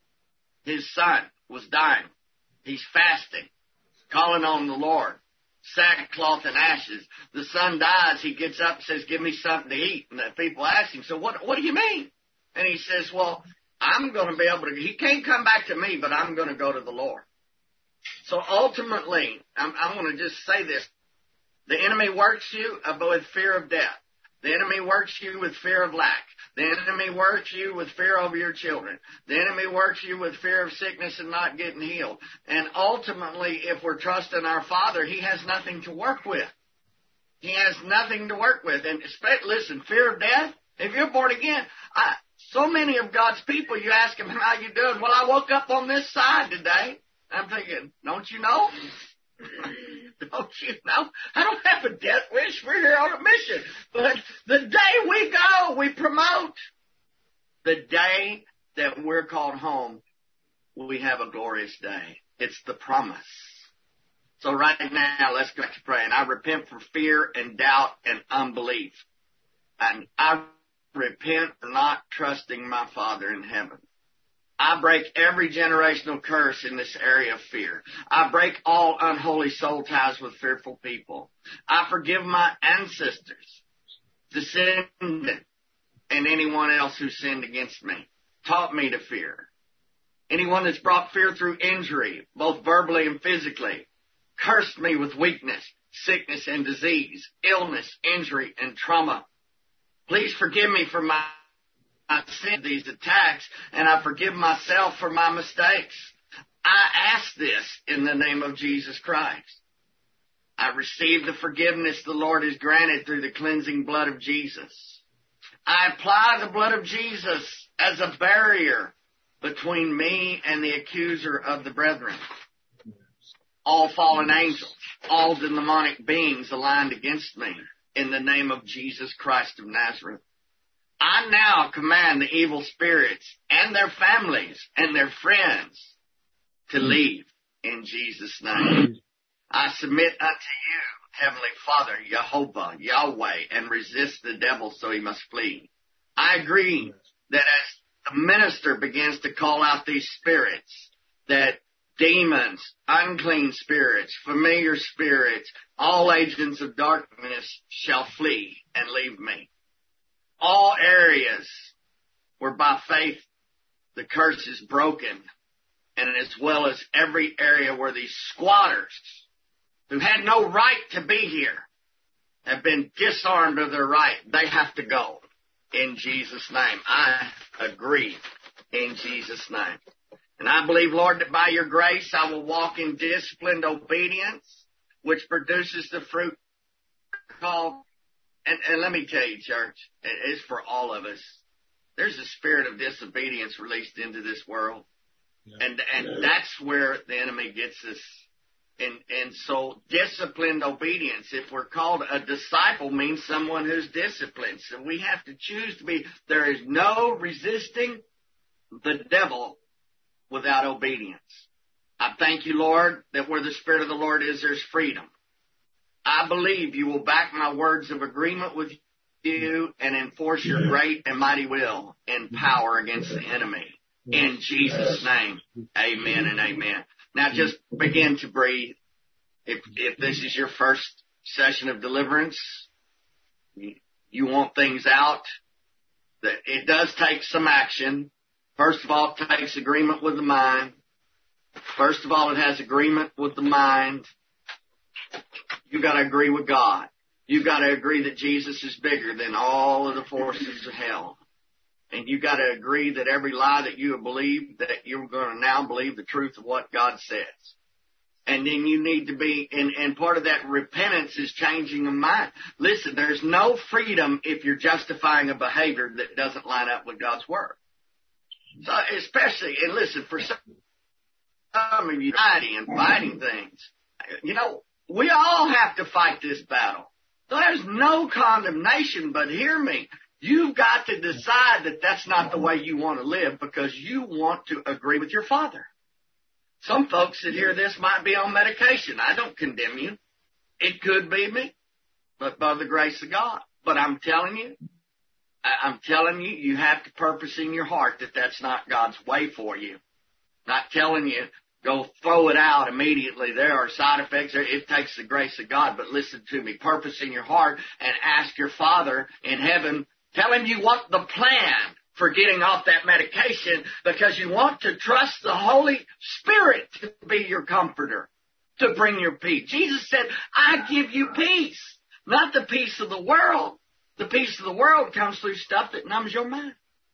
his son, was dying. He's fasting, calling on the Lord. Sackcloth and ashes. The son dies. He gets up and says, give me something to eat. And the people ask him, so what, what do you mean? And he says, well, I'm going to be able to, he can't come back to me, but I'm going to go to the Lord. So ultimately, I'm, I'm going to just say this. The enemy works you with fear of death. The enemy works you with fear of lack. The enemy works you with fear over your children. The enemy works you with fear of sickness and not getting healed. And ultimately, if we're trusting our Father, he has nothing to work with. He has nothing to work with. And listen, fear of death, if you're born again, I, so many of God's people, you ask them, how you doing? Well, I woke up on this side today. I'm thinking, don't you know? Don't you know? I don't have a death wish. We're here on a mission. But the day we go, we promote. The day that we're called home, we have a glorious day. It's the promise. So right now, let's go back to praying. I repent for fear and doubt and unbelief. And I repent for not trusting my Father in heaven. I break every generational curse in this area of fear. I break all unholy soul ties with fearful people. I forgive my ancestors, descendants, and anyone else who sinned against me, taught me to fear. Anyone that's brought fear through injury, both verbally and physically, cursed me with weakness, sickness and disease, illness, injury, and trauma. Please forgive me for my I sin these attacks, and I forgive myself for my mistakes. I ask this in the name of Jesus Christ. I receive the forgiveness the Lord has granted through the cleansing blood of Jesus. I apply the blood of Jesus as a barrier between me and the accuser of the brethren. All fallen angels, all demonic beings aligned against me in the name of Jesus Christ of Nazareth. I now command the evil spirits and their families and their friends to leave in Jesus' name. I submit unto you, Heavenly Father, Jehovah, Yahweh, and resist the devil so he must flee. I agree that as the minister begins to call out these spirits, that demons, unclean spirits, familiar spirits, all agents of darkness shall flee and leave me. All areas where by faith the curse is broken, and as well as every area where these squatters who had no right to be here have been disarmed of their right, they have to go in Jesus' name. I agree in Jesus' name. And I believe, Lord, that by your grace I will walk in disciplined obedience, which produces the fruit called. And, and let me tell you, church, it's for all of us. There's a spirit of disobedience released into this world. Yeah. And and yeah. That's where the enemy gets us. And, and so disciplined obedience, if we're called a disciple, means someone who's disciplined. So we have to choose to be. There is no resisting the devil without obedience. I thank you, Lord, that where the Spirit of the Lord is, there's freedom. I believe you will back my words of agreement with you and enforce your great and mighty will and power against the enemy. In Jesus' name, amen and amen. Now just begin to breathe. If, if this is your first session of deliverance, you want things out, that it does take some action. First of all, it takes agreement with the mind. First of all, it has agreement with the mind. You got to agree with God. You got to agree that Jesus is bigger than all of the forces of hell. And you got to agree that every lie that you have believed, that you're going to now believe the truth of what God says. And then you need to be, and, and part of that repentance is changing of mind. Listen, there's no freedom if you're justifying a behavior that doesn't line up with God's word. So especially, and listen, for some of you fighting and fighting things, you know, we all have to fight this battle. There's no condemnation, but hear me. You've got to decide that that's not the way you want to live because you want to agree with your Father. Some folks that hear this might be on medication. I don't condemn you. It could be me, but by the grace of God. But I'm telling you, I'm telling you, you have to purpose in your heart that that's not God's way for you. Not telling you, go throw it out immediately. There are side effects. It takes the grace of God. But listen to me. Purpose in your heart and ask your Father in heaven. Tell him you want the plan for getting off that medication because you want to trust the Holy Spirit to be your comforter, to bring your peace. Jesus said, I give you peace, not the peace of the world. The peace of the world comes through stuff that numbs your mind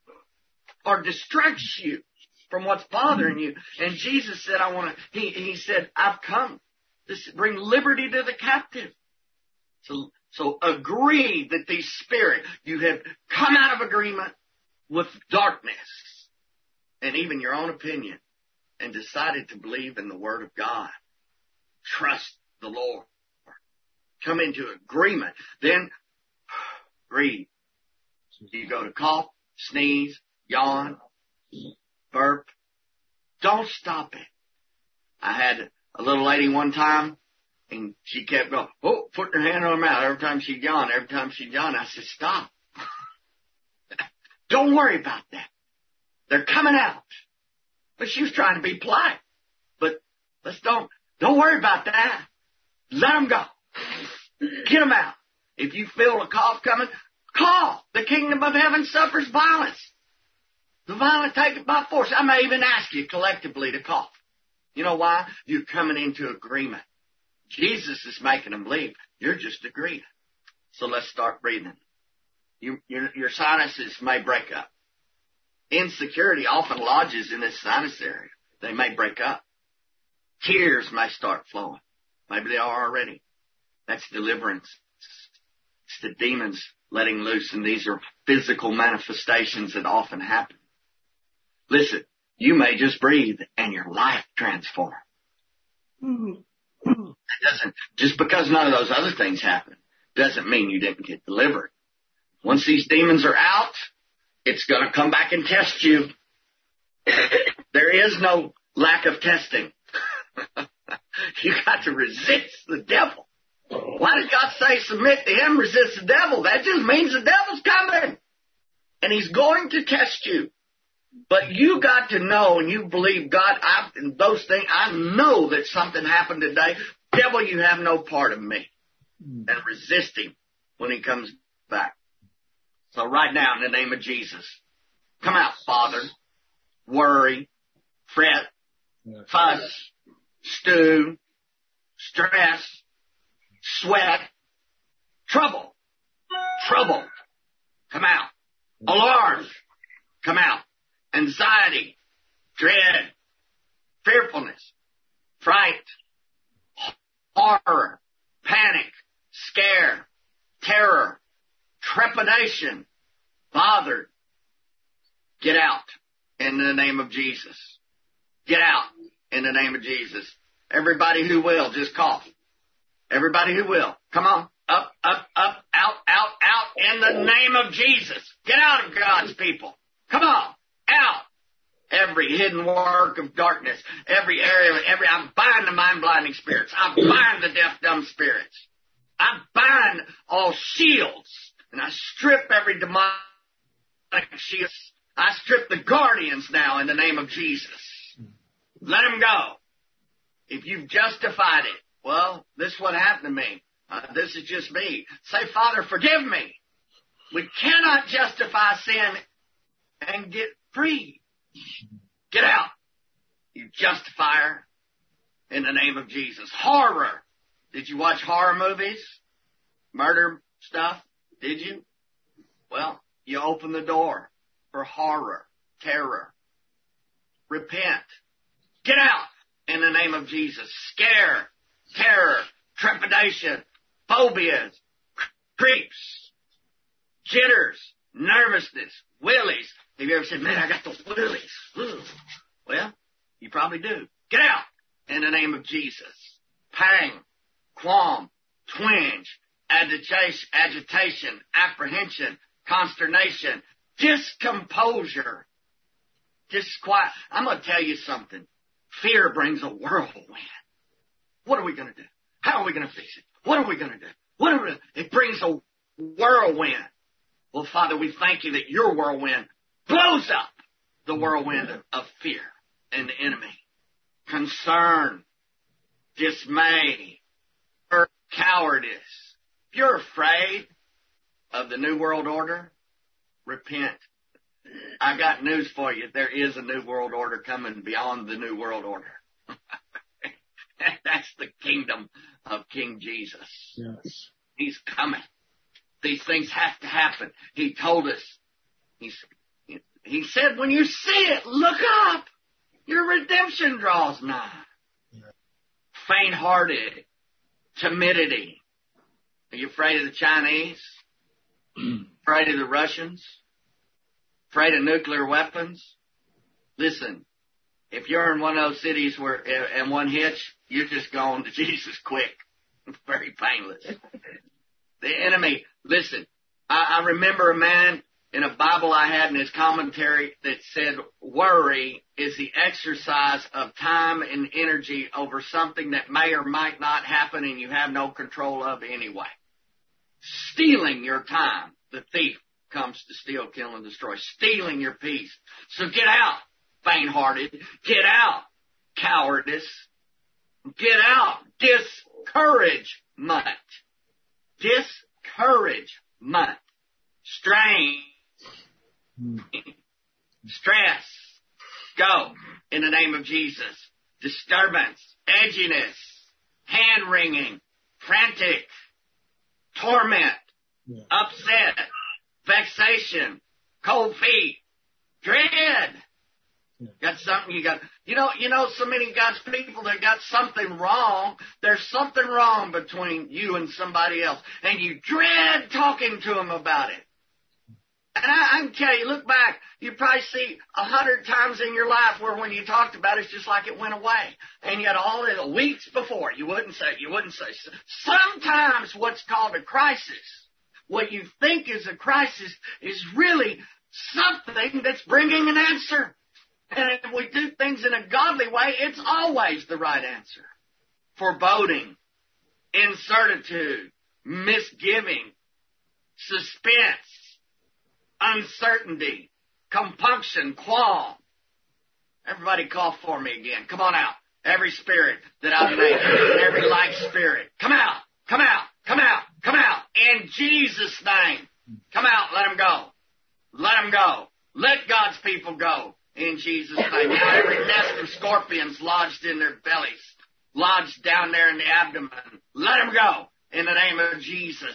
or distracts you from what's bothering you. And Jesus said, I want to, he, he said, I've come to bring liberty to the captive. So, so agree that these spirits, you have come out of agreement with darkness and even your own opinion and decided to believe in the Word of God. Trust the Lord. Come into agreement. Then breathe. You go to cough, sneeze, yawn, burp. Don't stop it. I had a little lady one time, and she kept going, oh, putting her hand on her mouth every time she'd yawn, every time she'd yawn. I said, stop. Don't worry about that. They're coming out. But she was trying to be polite. But let's don't, don't worry about that. Let them go. Get them out. If you feel a cough coming, call. The kingdom of heaven suffers violence. The violent take it by force. I may even ask you collectively to cough. You know why? You're coming into agreement. Jesus is making them leave. You're just agreeing. So let's start breathing. You, your, your sinuses may break up. Insecurity often lodges in this sinus area. They may break up. Tears may start flowing. Maybe they are already. That's deliverance. It's the demons letting loose, and these are physical manifestations that often happen. Listen, you may just breathe and your life transform. It doesn't, just because none of those other things happen doesn't mean you didn't get delivered. Once these demons are out, it's going to come back and test you. There is no lack of testing. You got to resist the devil. Why did God say submit to him, resist the devil? That just means the devil's coming. And he's going to test you. But you got to know, and you believe God, I, and those things, I know that something happened today. Devil, you have no part of me. And resist him when he comes back. So right now, in the name of Jesus, come out, Father. Worry, fret, fuss, stew, stress, sweat, trouble, trouble, come out. Alarm, come out. Anxiety, dread, fearfulness, fright, horror, panic, scare, terror, trepidation, bothered. Get out in the name of Jesus. Get out in the name of Jesus. Everybody who will, just cough. Everybody who will. Come on. Up, up, up, out, out, out in the name of Jesus. Get out of God's people. Come on. Out. Every hidden work of darkness. Every area, every, I bind the mind-blinding spirits. I bind the deaf, dumb spirits. I bind all shields. And I strip every demonic shield. I strip the guardians now in the name of Jesus. Let them go. If you've justified it, well, this is what happened to me. Uh, this is just me. Say, Father, forgive me. We cannot justify sin and get free. Get out, you justifier, in the name of Jesus. Horror. Did you watch horror movies? Murder stuff? Did you? Well, you open the door for horror, terror. Repent. Get out in the name of Jesus. Scare, terror, trepidation, phobias, creeps, jitters, nervousness, willies. Have you ever said, man, I got the willies? Ooh. Well, you probably do. Get out in the name of Jesus. Pang, qualm, twinge, agitation, agitation, apprehension, consternation, discomposure, disquiet. I'm going to tell you something. Fear brings a whirlwind. What are we going to do? How are we going to fix it? What are we going to do? What are we, it brings a whirlwind. Well, Father, we thank you that your whirlwind blows up the whirlwind of, of fear and the enemy. Concern, dismay, or cowardice. If you're afraid of the New World Order, repent. I got news for you. There is a New World Order coming beyond the New World Order. That's the kingdom of King Jesus. Yes. He's coming. These things have to happen. He told us. He's, he said, when you see it, look up. Your redemption draws nigh. Yeah. Faint-hearted, timidity. Are you afraid of the Chinese? Afraid of the Russians? Afraid of nuclear weapons? Listen, if you're in one of those cities where, and one hits, you're just going to Jesus quick. Very painless. The enemy, listen, I, I remember a man in a Bible I had in his commentary that said, worry is the exercise of time and energy over something that may or might not happen and you have no control of anyway. Stealing your time. The thief comes to steal, kill, and destroy. Stealing your peace. So get out faint-hearted. Get out, cowardice. Get out, discouragement. Discouragement. Strain. Stress. Go in the name of Jesus. Disturbance. Edginess. Hand-wringing. Frantic. Torment. Yeah. Upset. Vexation. Cold feet. Dread. Yeah. Got something you got. You know, you know, so many God's people that got something wrong. There's something wrong between you and somebody else. And you dread talking to them about it. And I, I can tell you, look back, you probably see a hundred times in your life where when you talked about it, it's just like it went away. And yet all the weeks before, you wouldn't say, you wouldn't say. Sometimes what's called a crisis, what you think is a crisis, is really something that's bringing an answer. And if we do things in a godly way, it's always the right answer. Foreboding, incertitude, misgiving, suspense, uncertainty, compunction, qualm. Everybody cough for me again. Come on out. Every spirit that I've made, every life spirit. Come out. Come out. Come out. Come out. In Jesus' name. Come out. Let them go. Let them go. Let God's people go. In Jesus' name. Now every nest of scorpions lodged in their bellies, lodged down there in the abdomen. Let them go. In the name of Jesus.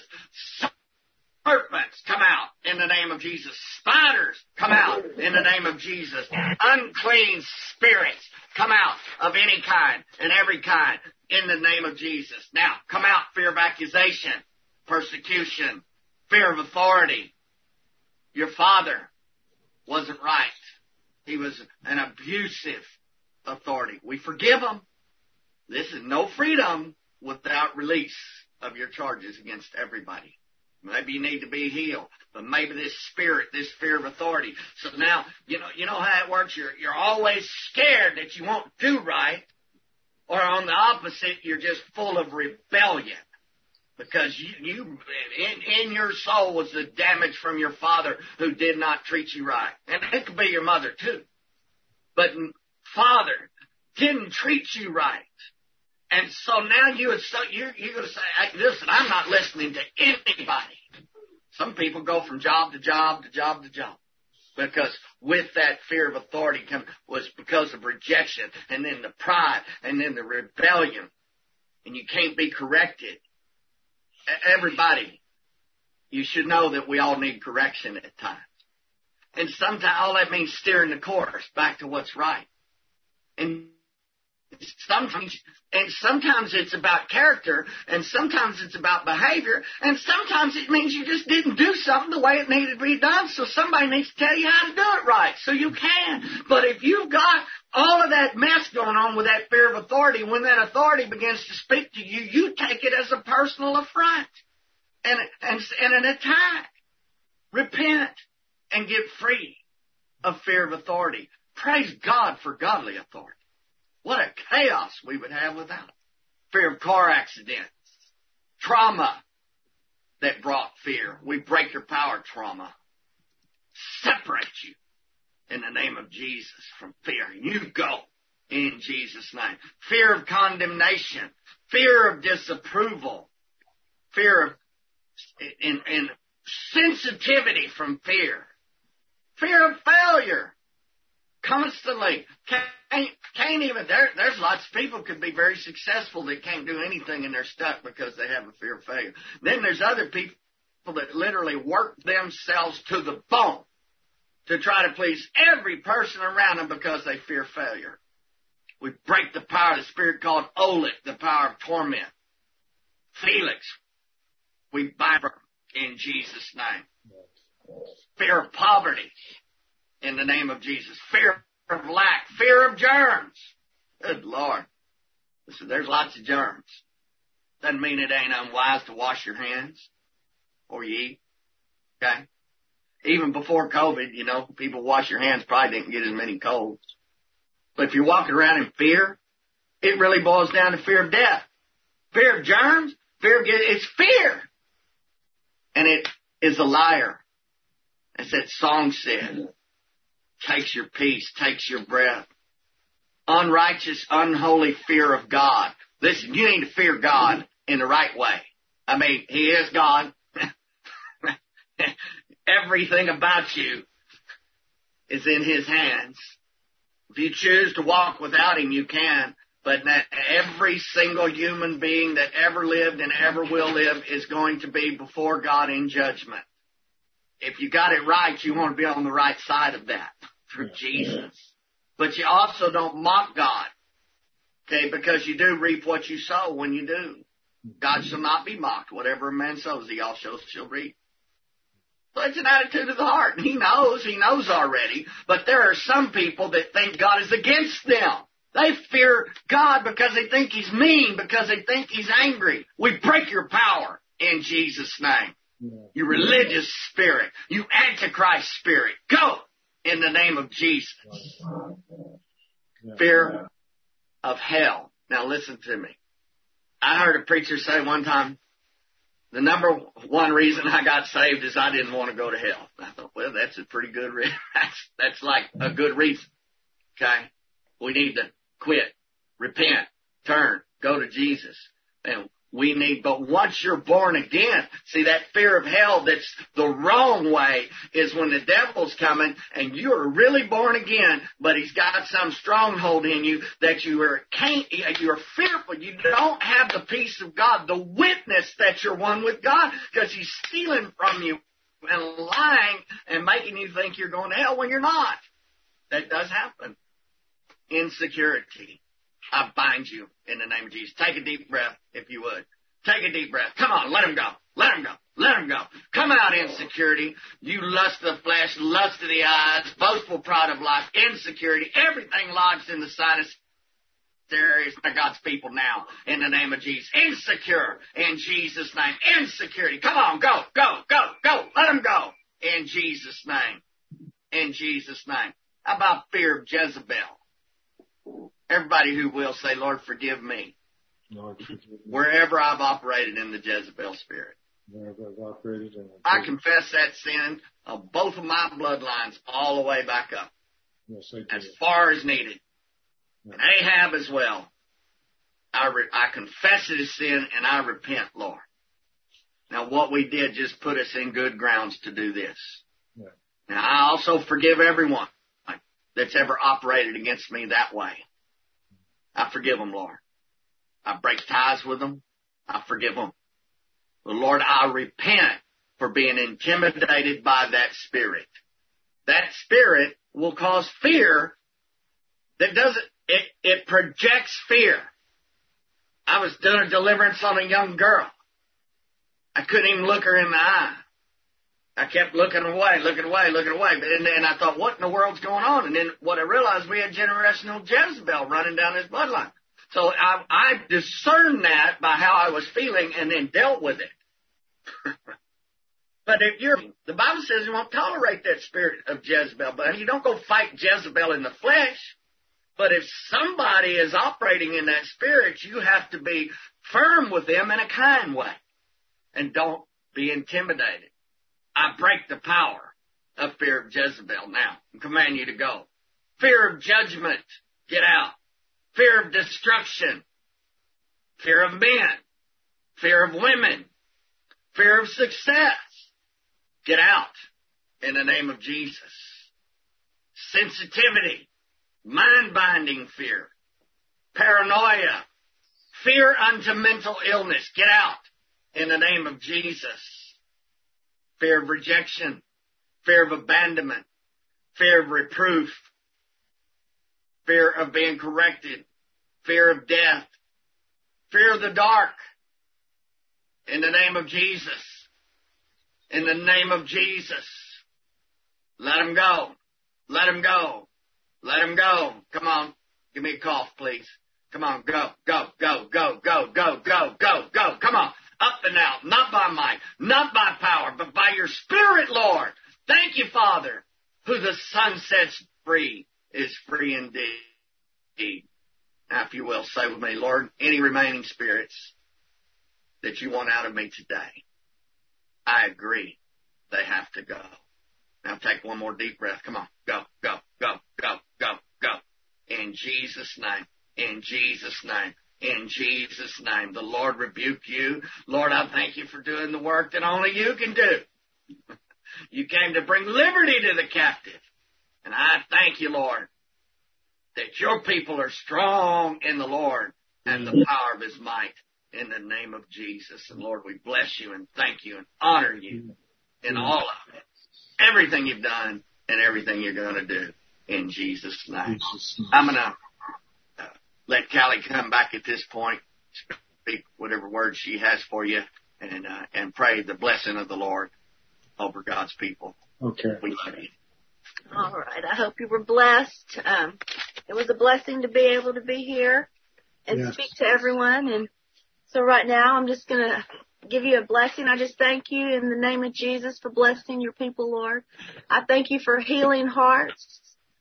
Serpents, come out in the name of Jesus. Spiders, come out in the name of Jesus. Unclean spirits, come out of any kind and every kind in the name of Jesus. Now, come out, fear of accusation, persecution, fear of authority. Your father wasn't right. He was an abusive authority. We forgive him. This is no freedom without release of your charges against everybody. Maybe you need to be healed, but maybe this spirit, this fear of authority. So now, you know, you know how it works. You're, you're always scared that you won't do right, or on the opposite, you're just full of rebellion because you, you in, in your soul was the damage from your father who did not treat you right, and it could be your mother too. But father didn't treat you right. And so now you would so you're, you're going to say, hey, listen, I'm not listening to anybody. Some people go from job to job to job to job because with that fear of authority come, was because of rejection and then the pride and then the rebellion. And you can't be corrected. Everybody, you should know that we all need correction at times. And sometimes all that means steering the course back to what's right. And Sometimes, and sometimes it's about character, and sometimes it's about behavior, and sometimes it means you just didn't do something the way it needed to be done, so somebody needs to tell you how to do it right, so you can. But if you've got all of that mess going on with that fear of authority, when that authority begins to speak to you, you take it as a personal affront and, and, and an attack. Repent and get free of fear of authority. Praise God for godly authority. What a chaos we would have without it. Fear of car accidents. Trauma that brought fear. We break your power, trauma. Separate you in the name of Jesus from fear. You go in Jesus' name. Fear of condemnation. Fear of disapproval. Fear of and, and sensitivity from fear. Fear of failure. Constantly. Can't, can't even, there, there's lots of people could be very successful that can't do anything and they're stuck because they have a fear of failure. Then there's other people that literally work themselves to the bone to try to please every person around them because they fear failure. We break the power of the spirit called Olet, the power of torment. Felix, we bind in Jesus' name. Fear of poverty in the name of Jesus. Fear of lack. Fear of germs. Good Lord. Listen, there's lots of germs. Doesn't mean it ain't unwise to wash your hands before you eat. Okay? Even before COVID, you know, people wash your hands, probably didn't get as many colds. But if you're walking around in fear, it really boils down to fear of death. Fear of germs, fear of, it's fear. And it is a liar. As that song said. takes your peace, takes your breath. Unrighteous, unholy fear of God. Listen, you need to fear God in the right way. I mean, He is God. Everything about you is in His hands. If you choose to walk without Him, you can. But every single human being that ever lived and ever will live is going to be before God in judgment. If you got it right, you want to be on the right side of that for Jesus. But you also don't mock God. Okay, because you do reap what you sow when you do. God shall not be mocked. Whatever a man sows, he also shall reap. So it's an attitude of the heart. And He knows, He knows already. But there are some people that think God is against them. They fear God because they think He's mean, because they think He's angry. We break your power in Jesus' name. Yeah. You religious spirit, you antichrist spirit, go in the name of Jesus. Yeah. Fear of hell. Now listen to me. I heard a preacher say one time, the number one reason I got saved is I didn't want to go to hell. I thought, well, that's a pretty good reason. That's, that's like a good reason. Okay? We need to quit, repent, turn, go to Jesus. And we need, but once you're born again, see that fear of hell that's the wrong way is when the devil's coming and you're really born again, but he's got some stronghold in you that you are can't, you're fearful. You don't have the peace of God, the witness that you're one with God, because he's stealing from you and lying and making you think you're going to hell when you're not. That does happen. Insecurity. I bind you in the name of Jesus. Take a deep breath, if you would. Take a deep breath. Come on, let him go. Let him go. Let him go. Come out, insecurity. You lust of the flesh, lust of the eyes, boastful pride of life, insecurity, everything lodged in the sinus areas of God's people now, in the name of Jesus. Insecure, in Jesus' name. Insecurity. Come on, go, go, go, go. Let him go. In Jesus' name. In Jesus' name. How about fear of Jezebel? Everybody who will say, Lord, forgive me. Lord, forgive me. Wherever I've operated in the Jezebel spirit. Wherever I've operated in the I confess that sin of both of my bloodlines all the way back up. Yes, I do. As far as needed. Yeah. And Ahab as well. I, re- I confess it as sin and I repent, Lord. Now what we did just put us in good grounds to do this. Yeah. Now I also forgive everyone that's ever operated against me that way. I forgive them, Lord. I break ties with them. I forgive them. But Lord, I repent for being intimidated by that spirit. That spirit will cause fear that doesn't, it, it projects fear. I was doing a deliverance on a young girl. I couldn't even look her in the eye. I kept looking away, looking away, looking away. But and then I thought, what in the world's going on? And then what I realized, we had generational Jezebel running down his bloodline. So I, I discerned that by how I was feeling and then dealt with it. But if you're, the Bible says you won't tolerate that spirit of Jezebel. But you don't go fight Jezebel in the flesh. But if somebody is operating in that spirit, you have to be firm with them in a kind way. And don't be intimidated. I break the power of fear of Jezebel now and command you to go. Fear of judgment, get out. Fear of destruction, fear of men, fear of women, fear of success, get out in the name of Jesus. Sensitivity, mind-binding fear, paranoia, fear unto mental illness, get out in the name of Jesus. Fear of rejection, fear of abandonment, fear of reproof, fear of being corrected, fear of death, fear of the dark. In the name of Jesus. In the name of Jesus. Let him go. Let him go. Let him go. Come on. Give me a cough, please. Come on. Go, go, go, go, go, go, go, go, go. Come on. Up and out, not by might, not by power, but by your Spirit, Lord. Thank you, Father, who the Son sets free is free indeed. Now, if you will, say with me, Lord, any remaining spirits that you want out of me today, I agree they have to go. Now take one more deep breath. Come on, go, go, go, go, go, go. In Jesus' name, in Jesus' name, in Jesus' name. The Lord rebuke you. Lord, I thank you for doing the work that only you can do. You came to bring liberty to the captive. And I thank you, Lord, that your people are strong in the Lord and the power of his might in the name of Jesus. And Lord, we bless you and thank you and honor you in all of it. Everything you've done and everything you're going to do in Jesus' name. I'm going to uh, let Callie come back at this point, speak whatever words she has for you, and uh, and pray the blessing of the Lord over God's people. Okay. We love you. All right. I hope you were blessed. Um, it was a blessing to be able to be here and Yes. speak to everyone. And so right now I'm just going to give you a blessing. I just thank you in the name of Jesus for blessing your people, Lord. I thank you for healing hearts.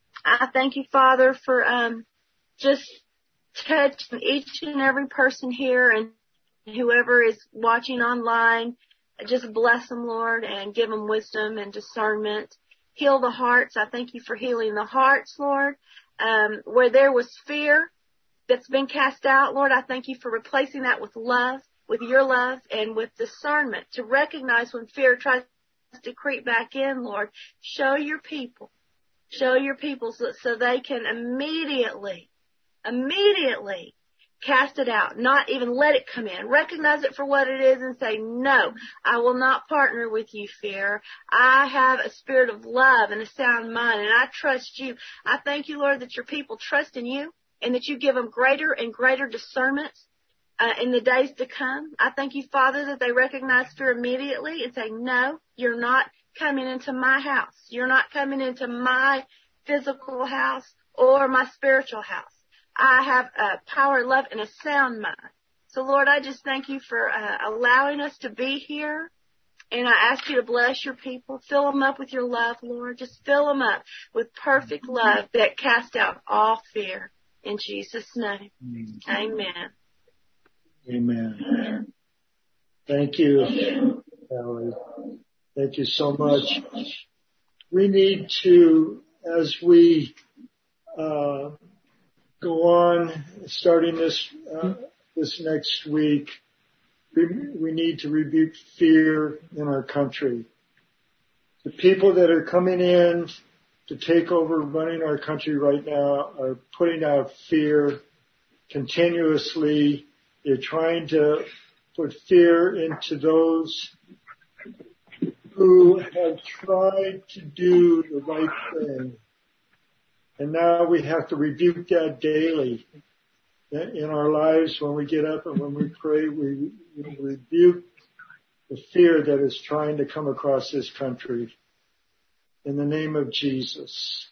I thank you, Father, for um, just touching each and every person here and whoever is watching online. Just bless them, Lord, and give them wisdom and discernment. Heal the hearts. I thank you for healing the hearts, Lord. Um, where there was fear that's been cast out, Lord, I thank you for replacing that with love, with your love, and with discernment to recognize when fear tries to creep back in, Lord. Show your people. Show your people so, so they can immediately, immediately cast it out, not even let it come in. Recognize it for what it is and say, no, I will not partner with you, fear. I have a spirit of love and a sound mind, and I trust you. I thank you, Lord, that your people trust in you and that you give them greater and greater discernment uh, in the days to come. I thank you, Father, that they recognize fear immediately and say, no, you're not coming into my house. You're not coming into my physical house or my spiritual house. I have a power, love, and a sound mind. So, Lord, I just thank you for uh, allowing us to be here. And I ask you to bless your people. Fill them up with your love, Lord. Just fill them up with perfect love that casts out all fear. In Jesus' name, amen. Amen. Thank you, Callie. Thank you so much. We need to, as we uh, go on, starting this uh, this next week, we, we need to rebuke fear in our country. The people that are coming in to take over running our country right now are putting out fear continuously. They're trying to put fear into those who have tried to do the right thing. And now we have to rebuke that daily in our lives when we get up and when we pray. We, we rebuke the fear that is trying to come across this country in the name of Jesus.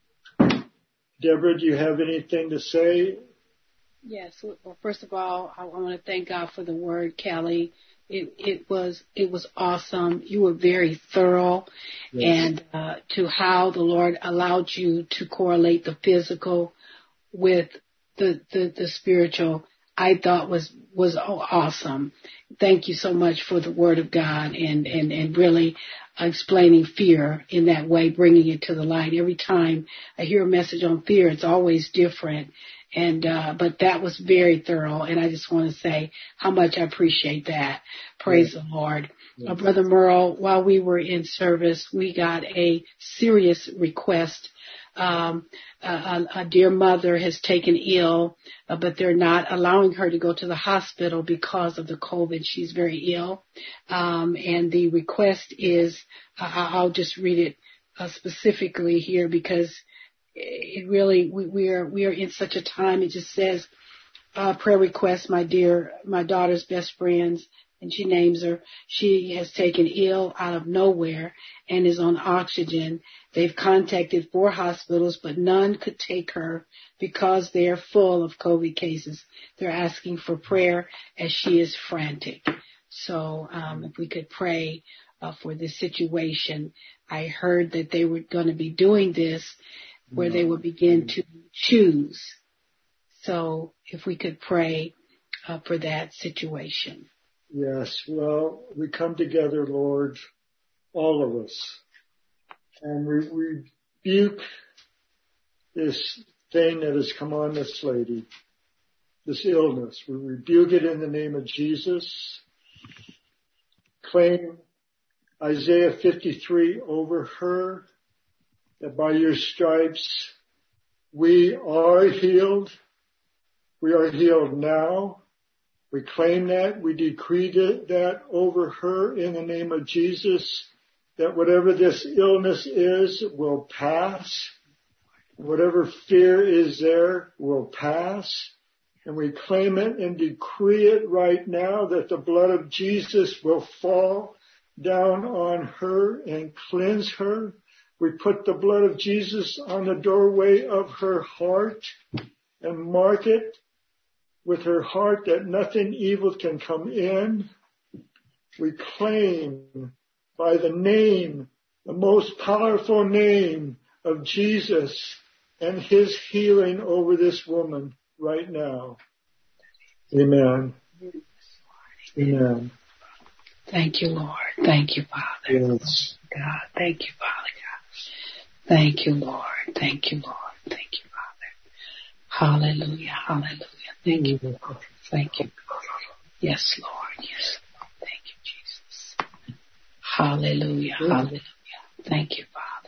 Deborah, do you have anything to say? Yes. Well, first of all, I want to thank God for the word, Callie. It, it was it was awesome. You were very thorough, yes. and uh, to how the Lord allowed you to correlate the physical with the, the, the spiritual, I thought was was awesome. Thank you so much for the word of God and, and, and really explaining fear in that way, bringing it to the light. Every time I hear a message on fear, it's always different. And, uh, but that was very thorough. And I just want to say how much I appreciate that. Praise yes. the Lord. Yes. Uh, Brother Merle, while we were in service, we got a serious request. Um, a, a dear mother has taken ill, uh, but they're not allowing her to go to the hospital because of the COVID. She's very ill. Um, and the request is, uh, I'll just read it uh, specifically here because it really, we, we are, we are in such a time. It just says, uh, prayer request, my dear, my daughter's best friends, and she names her. She has taken ill out of nowhere and is on oxygen. They've contacted four hospitals, but none could take her because they are full of COVID cases. They're asking for prayer as she is frantic. So, um, if we could pray, uh, for this situation. I heard that they were going to be doing this where they would begin to choose. So if we could pray uh, for that situation. Yes, well, we come together, Lord, all of us, and we rebuke this thing that has come on this lady, this illness. We rebuke it in the name of Jesus. Claim Isaiah fifty-three over her, that by your stripes we are healed. We are healed now. We claim that. We decree that over her in the name of Jesus, that whatever this illness is will pass. Whatever fear is there will pass. And we claim it and decree it right now that the blood of Jesus will fall down on her and cleanse her. We put the blood of Jesus on the doorway of her heart and mark it with her heart that nothing evil can come in. We claim by the name, the most powerful name of Jesus, and his healing over this woman right now. Amen. Amen. Thank you, Lord. Thank you, Father. Yes. God, thank you, Father God. Thank you, Lord. Thank you, Lord. Thank you, Father. Hallelujah. Hallelujah. Thank you, Lord. Thank you. Yes, Lord. Yes, Lord. Thank you, Jesus. Hallelujah. Hallelujah. Thank you, Father.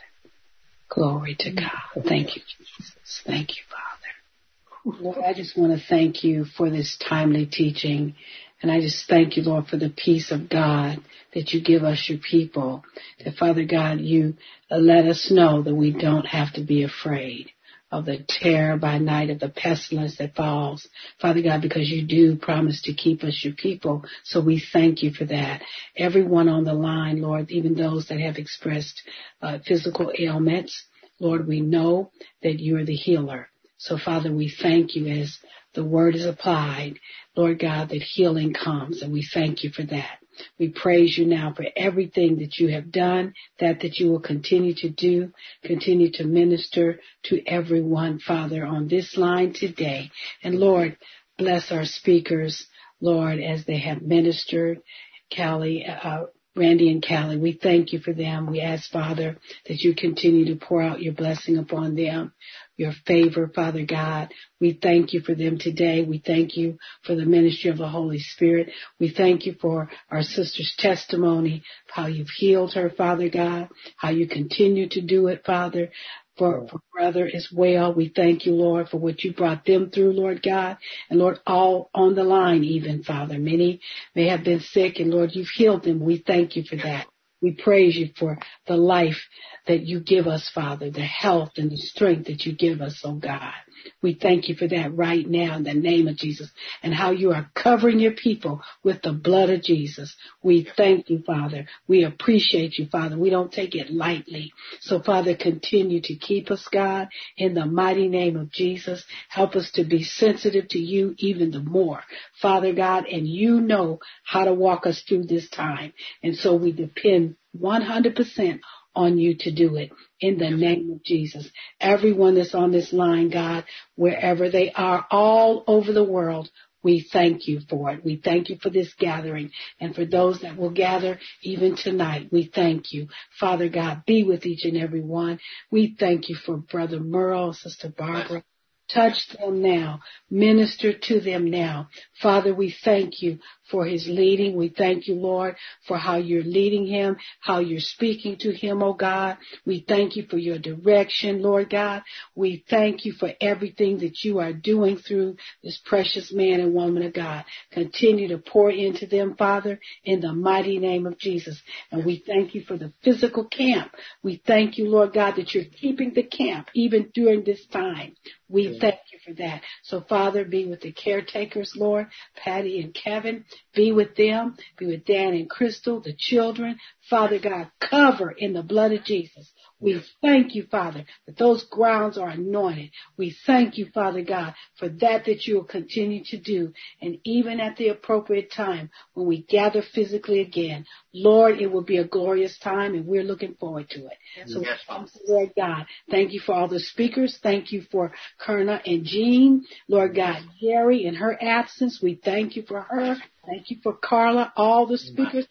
Glory to God. Thank you, Jesus. Thank you, Father. Lord, I just want to thank you for this timely teaching. And I just thank you, Lord, for the peace of God that you give us, your people. That, Father God, you let us know that we don't have to be afraid of the terror by night, of the pestilence that falls, Father God, because you do promise to keep us, your people. So we thank you for that. Everyone on the line, Lord, even those that have expressed uh, physical ailments, Lord, we know that you're the healer. So, Father, we thank you as the word is applied, Lord God, that healing comes, and we thank you for that. We praise you now for everything that you have done, that that you will continue to do, continue to minister to everyone, Father, on this line today. And Lord, bless our speakers, Lord, as they have ministered. Callie, uh, Randy and Callie, we thank you for them. We ask, Father, that you continue to pour out your blessing upon them, your favor, Father God. We thank you for them today. We thank you for the ministry of the Holy Spirit. We thank you for our sister's testimony, how you've healed her, Father God, how you continue to do it, Father. For, for brother as well, we thank you, Lord, for what you brought them through, Lord God. And Lord, all on the line even, Father. Many may have been sick, and Lord, you've healed them. We thank you for that. We praise you for the life that you give us, Father, the health and the strength that you give us, oh God. We thank you for that right now in the name of Jesus, and how you are covering your people with the blood of Jesus. We thank you, Father. We appreciate you, Father. We don't take it lightly. So, Father, continue to keep us, God, in the mighty name of Jesus. Help us to be sensitive to you even the more, Father God, and you know how to walk us through this time. And so we depend one hundred percent on you to do it in the name of Jesus. Everyone that's on this line, God, wherever they are, all over the world, we thank you for it. We thank you for this gathering. And for those that will gather even tonight, we thank you. Father God, be with each and every one. We thank you for Brother Merle, Sister Barbara. Touch them now. Minister to them now. Father, we thank you for his leading. We thank you, Lord, for how you're leading him, how you're speaking to him, oh God. We thank you for your direction, Lord God. We thank you for everything that you are doing through this precious man and woman of God. Continue to pour into them, Father, in the mighty name of Jesus. And we thank you for the physical camp. We thank you, Lord God, that you're keeping the camp even during this time. We thank you for that. So, Father, be with the caretakers, Lord, Patty and Kevin. Be with them. Be with Dan and Crystal, the children. Father God, cover in the blood of Jesus. We thank you, Father, that those grounds are anointed. We thank you, Father God, for that that you will continue to do. And even at the appropriate time, when we gather physically again, Lord, it will be a glorious time, and we're looking forward to it. Yes. So, yes, Lord God, thank you for all the speakers. Thank you for Kerna and Jean. Lord God, Jerry in her absence, we thank you for her. Thank you for Carla, all the speakers that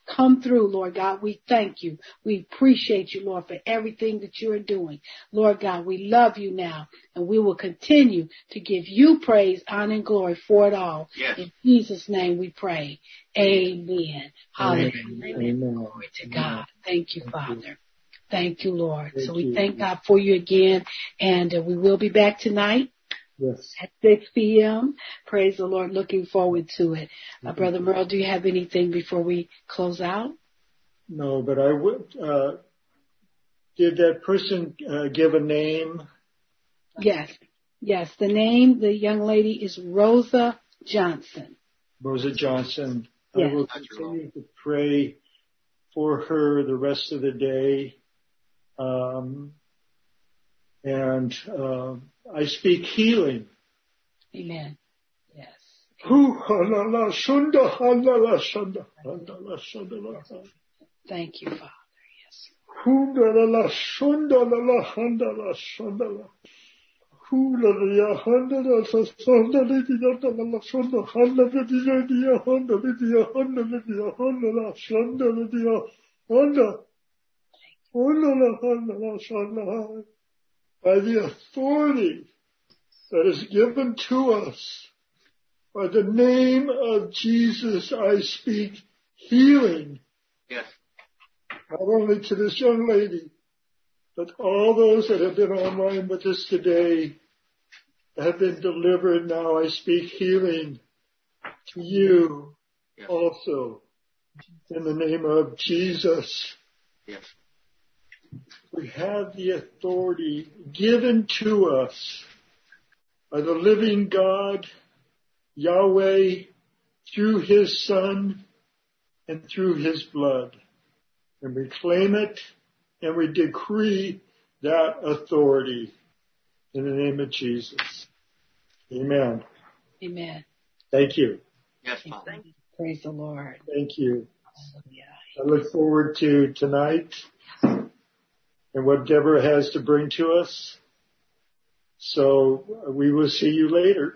come through, Lord God. We thank you. We appreciate you, Lord, for everything that you are doing. Lord God, we love you now, and we will continue to give you praise, honor, and glory for it all. Yes. In Jesus' name we pray. Amen. Hallelujah. Amen. Glory to God. Thank you, Father. Thank you, Lord. Thank so we you. thank God for you again, and uh, we will be back tonight Yes. at six p.m. Praise the Lord. Looking forward to it. Uh, Brother Merle, do you have anything before we close out? No, but I would, uh, did that person uh, give a name? Yes. Yes. The name, the young lady is Rosa Johnson. Rosa Johnson. Yes. I will continue to pray for her the rest of the day. Um, and uh, I speak healing. Amen. Yes. Thank you, Father. Yes. By the authority that is given to us, by the name of Jesus, I speak healing. Yes. Not only to this young lady, but all those that have been online with us today have been delivered. Now I speak healing to you Yes. also. In the name of Jesus. Yes. We have the authority given to us by the living God, Yahweh, through His Son and through His blood. And we claim it and we decree that authority in the name of Jesus. Amen. Amen. Thank you. Yes, Father. Praise the Lord. Thank you. Hallelujah. I look forward to tonight and what Deborah has to bring to us. So we will see you later.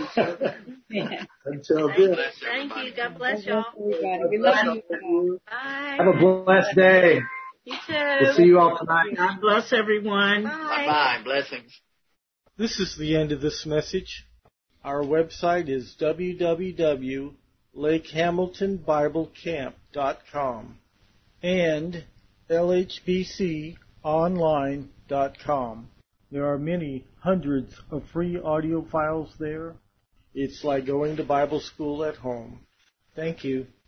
Until then. Thank you. God bless y'all. Everybody. We love you. Bye. Have a blessed day. You We'll too. see you all tonight. God bless everyone. Bye. Bye-bye. Blessings. This is the end of this message. Our website is w w w dot lake hamilton bible camp dot com and l h b c online dot com. There are many hundreds of free audio files there. It's like going to Bible school at home. Thank you.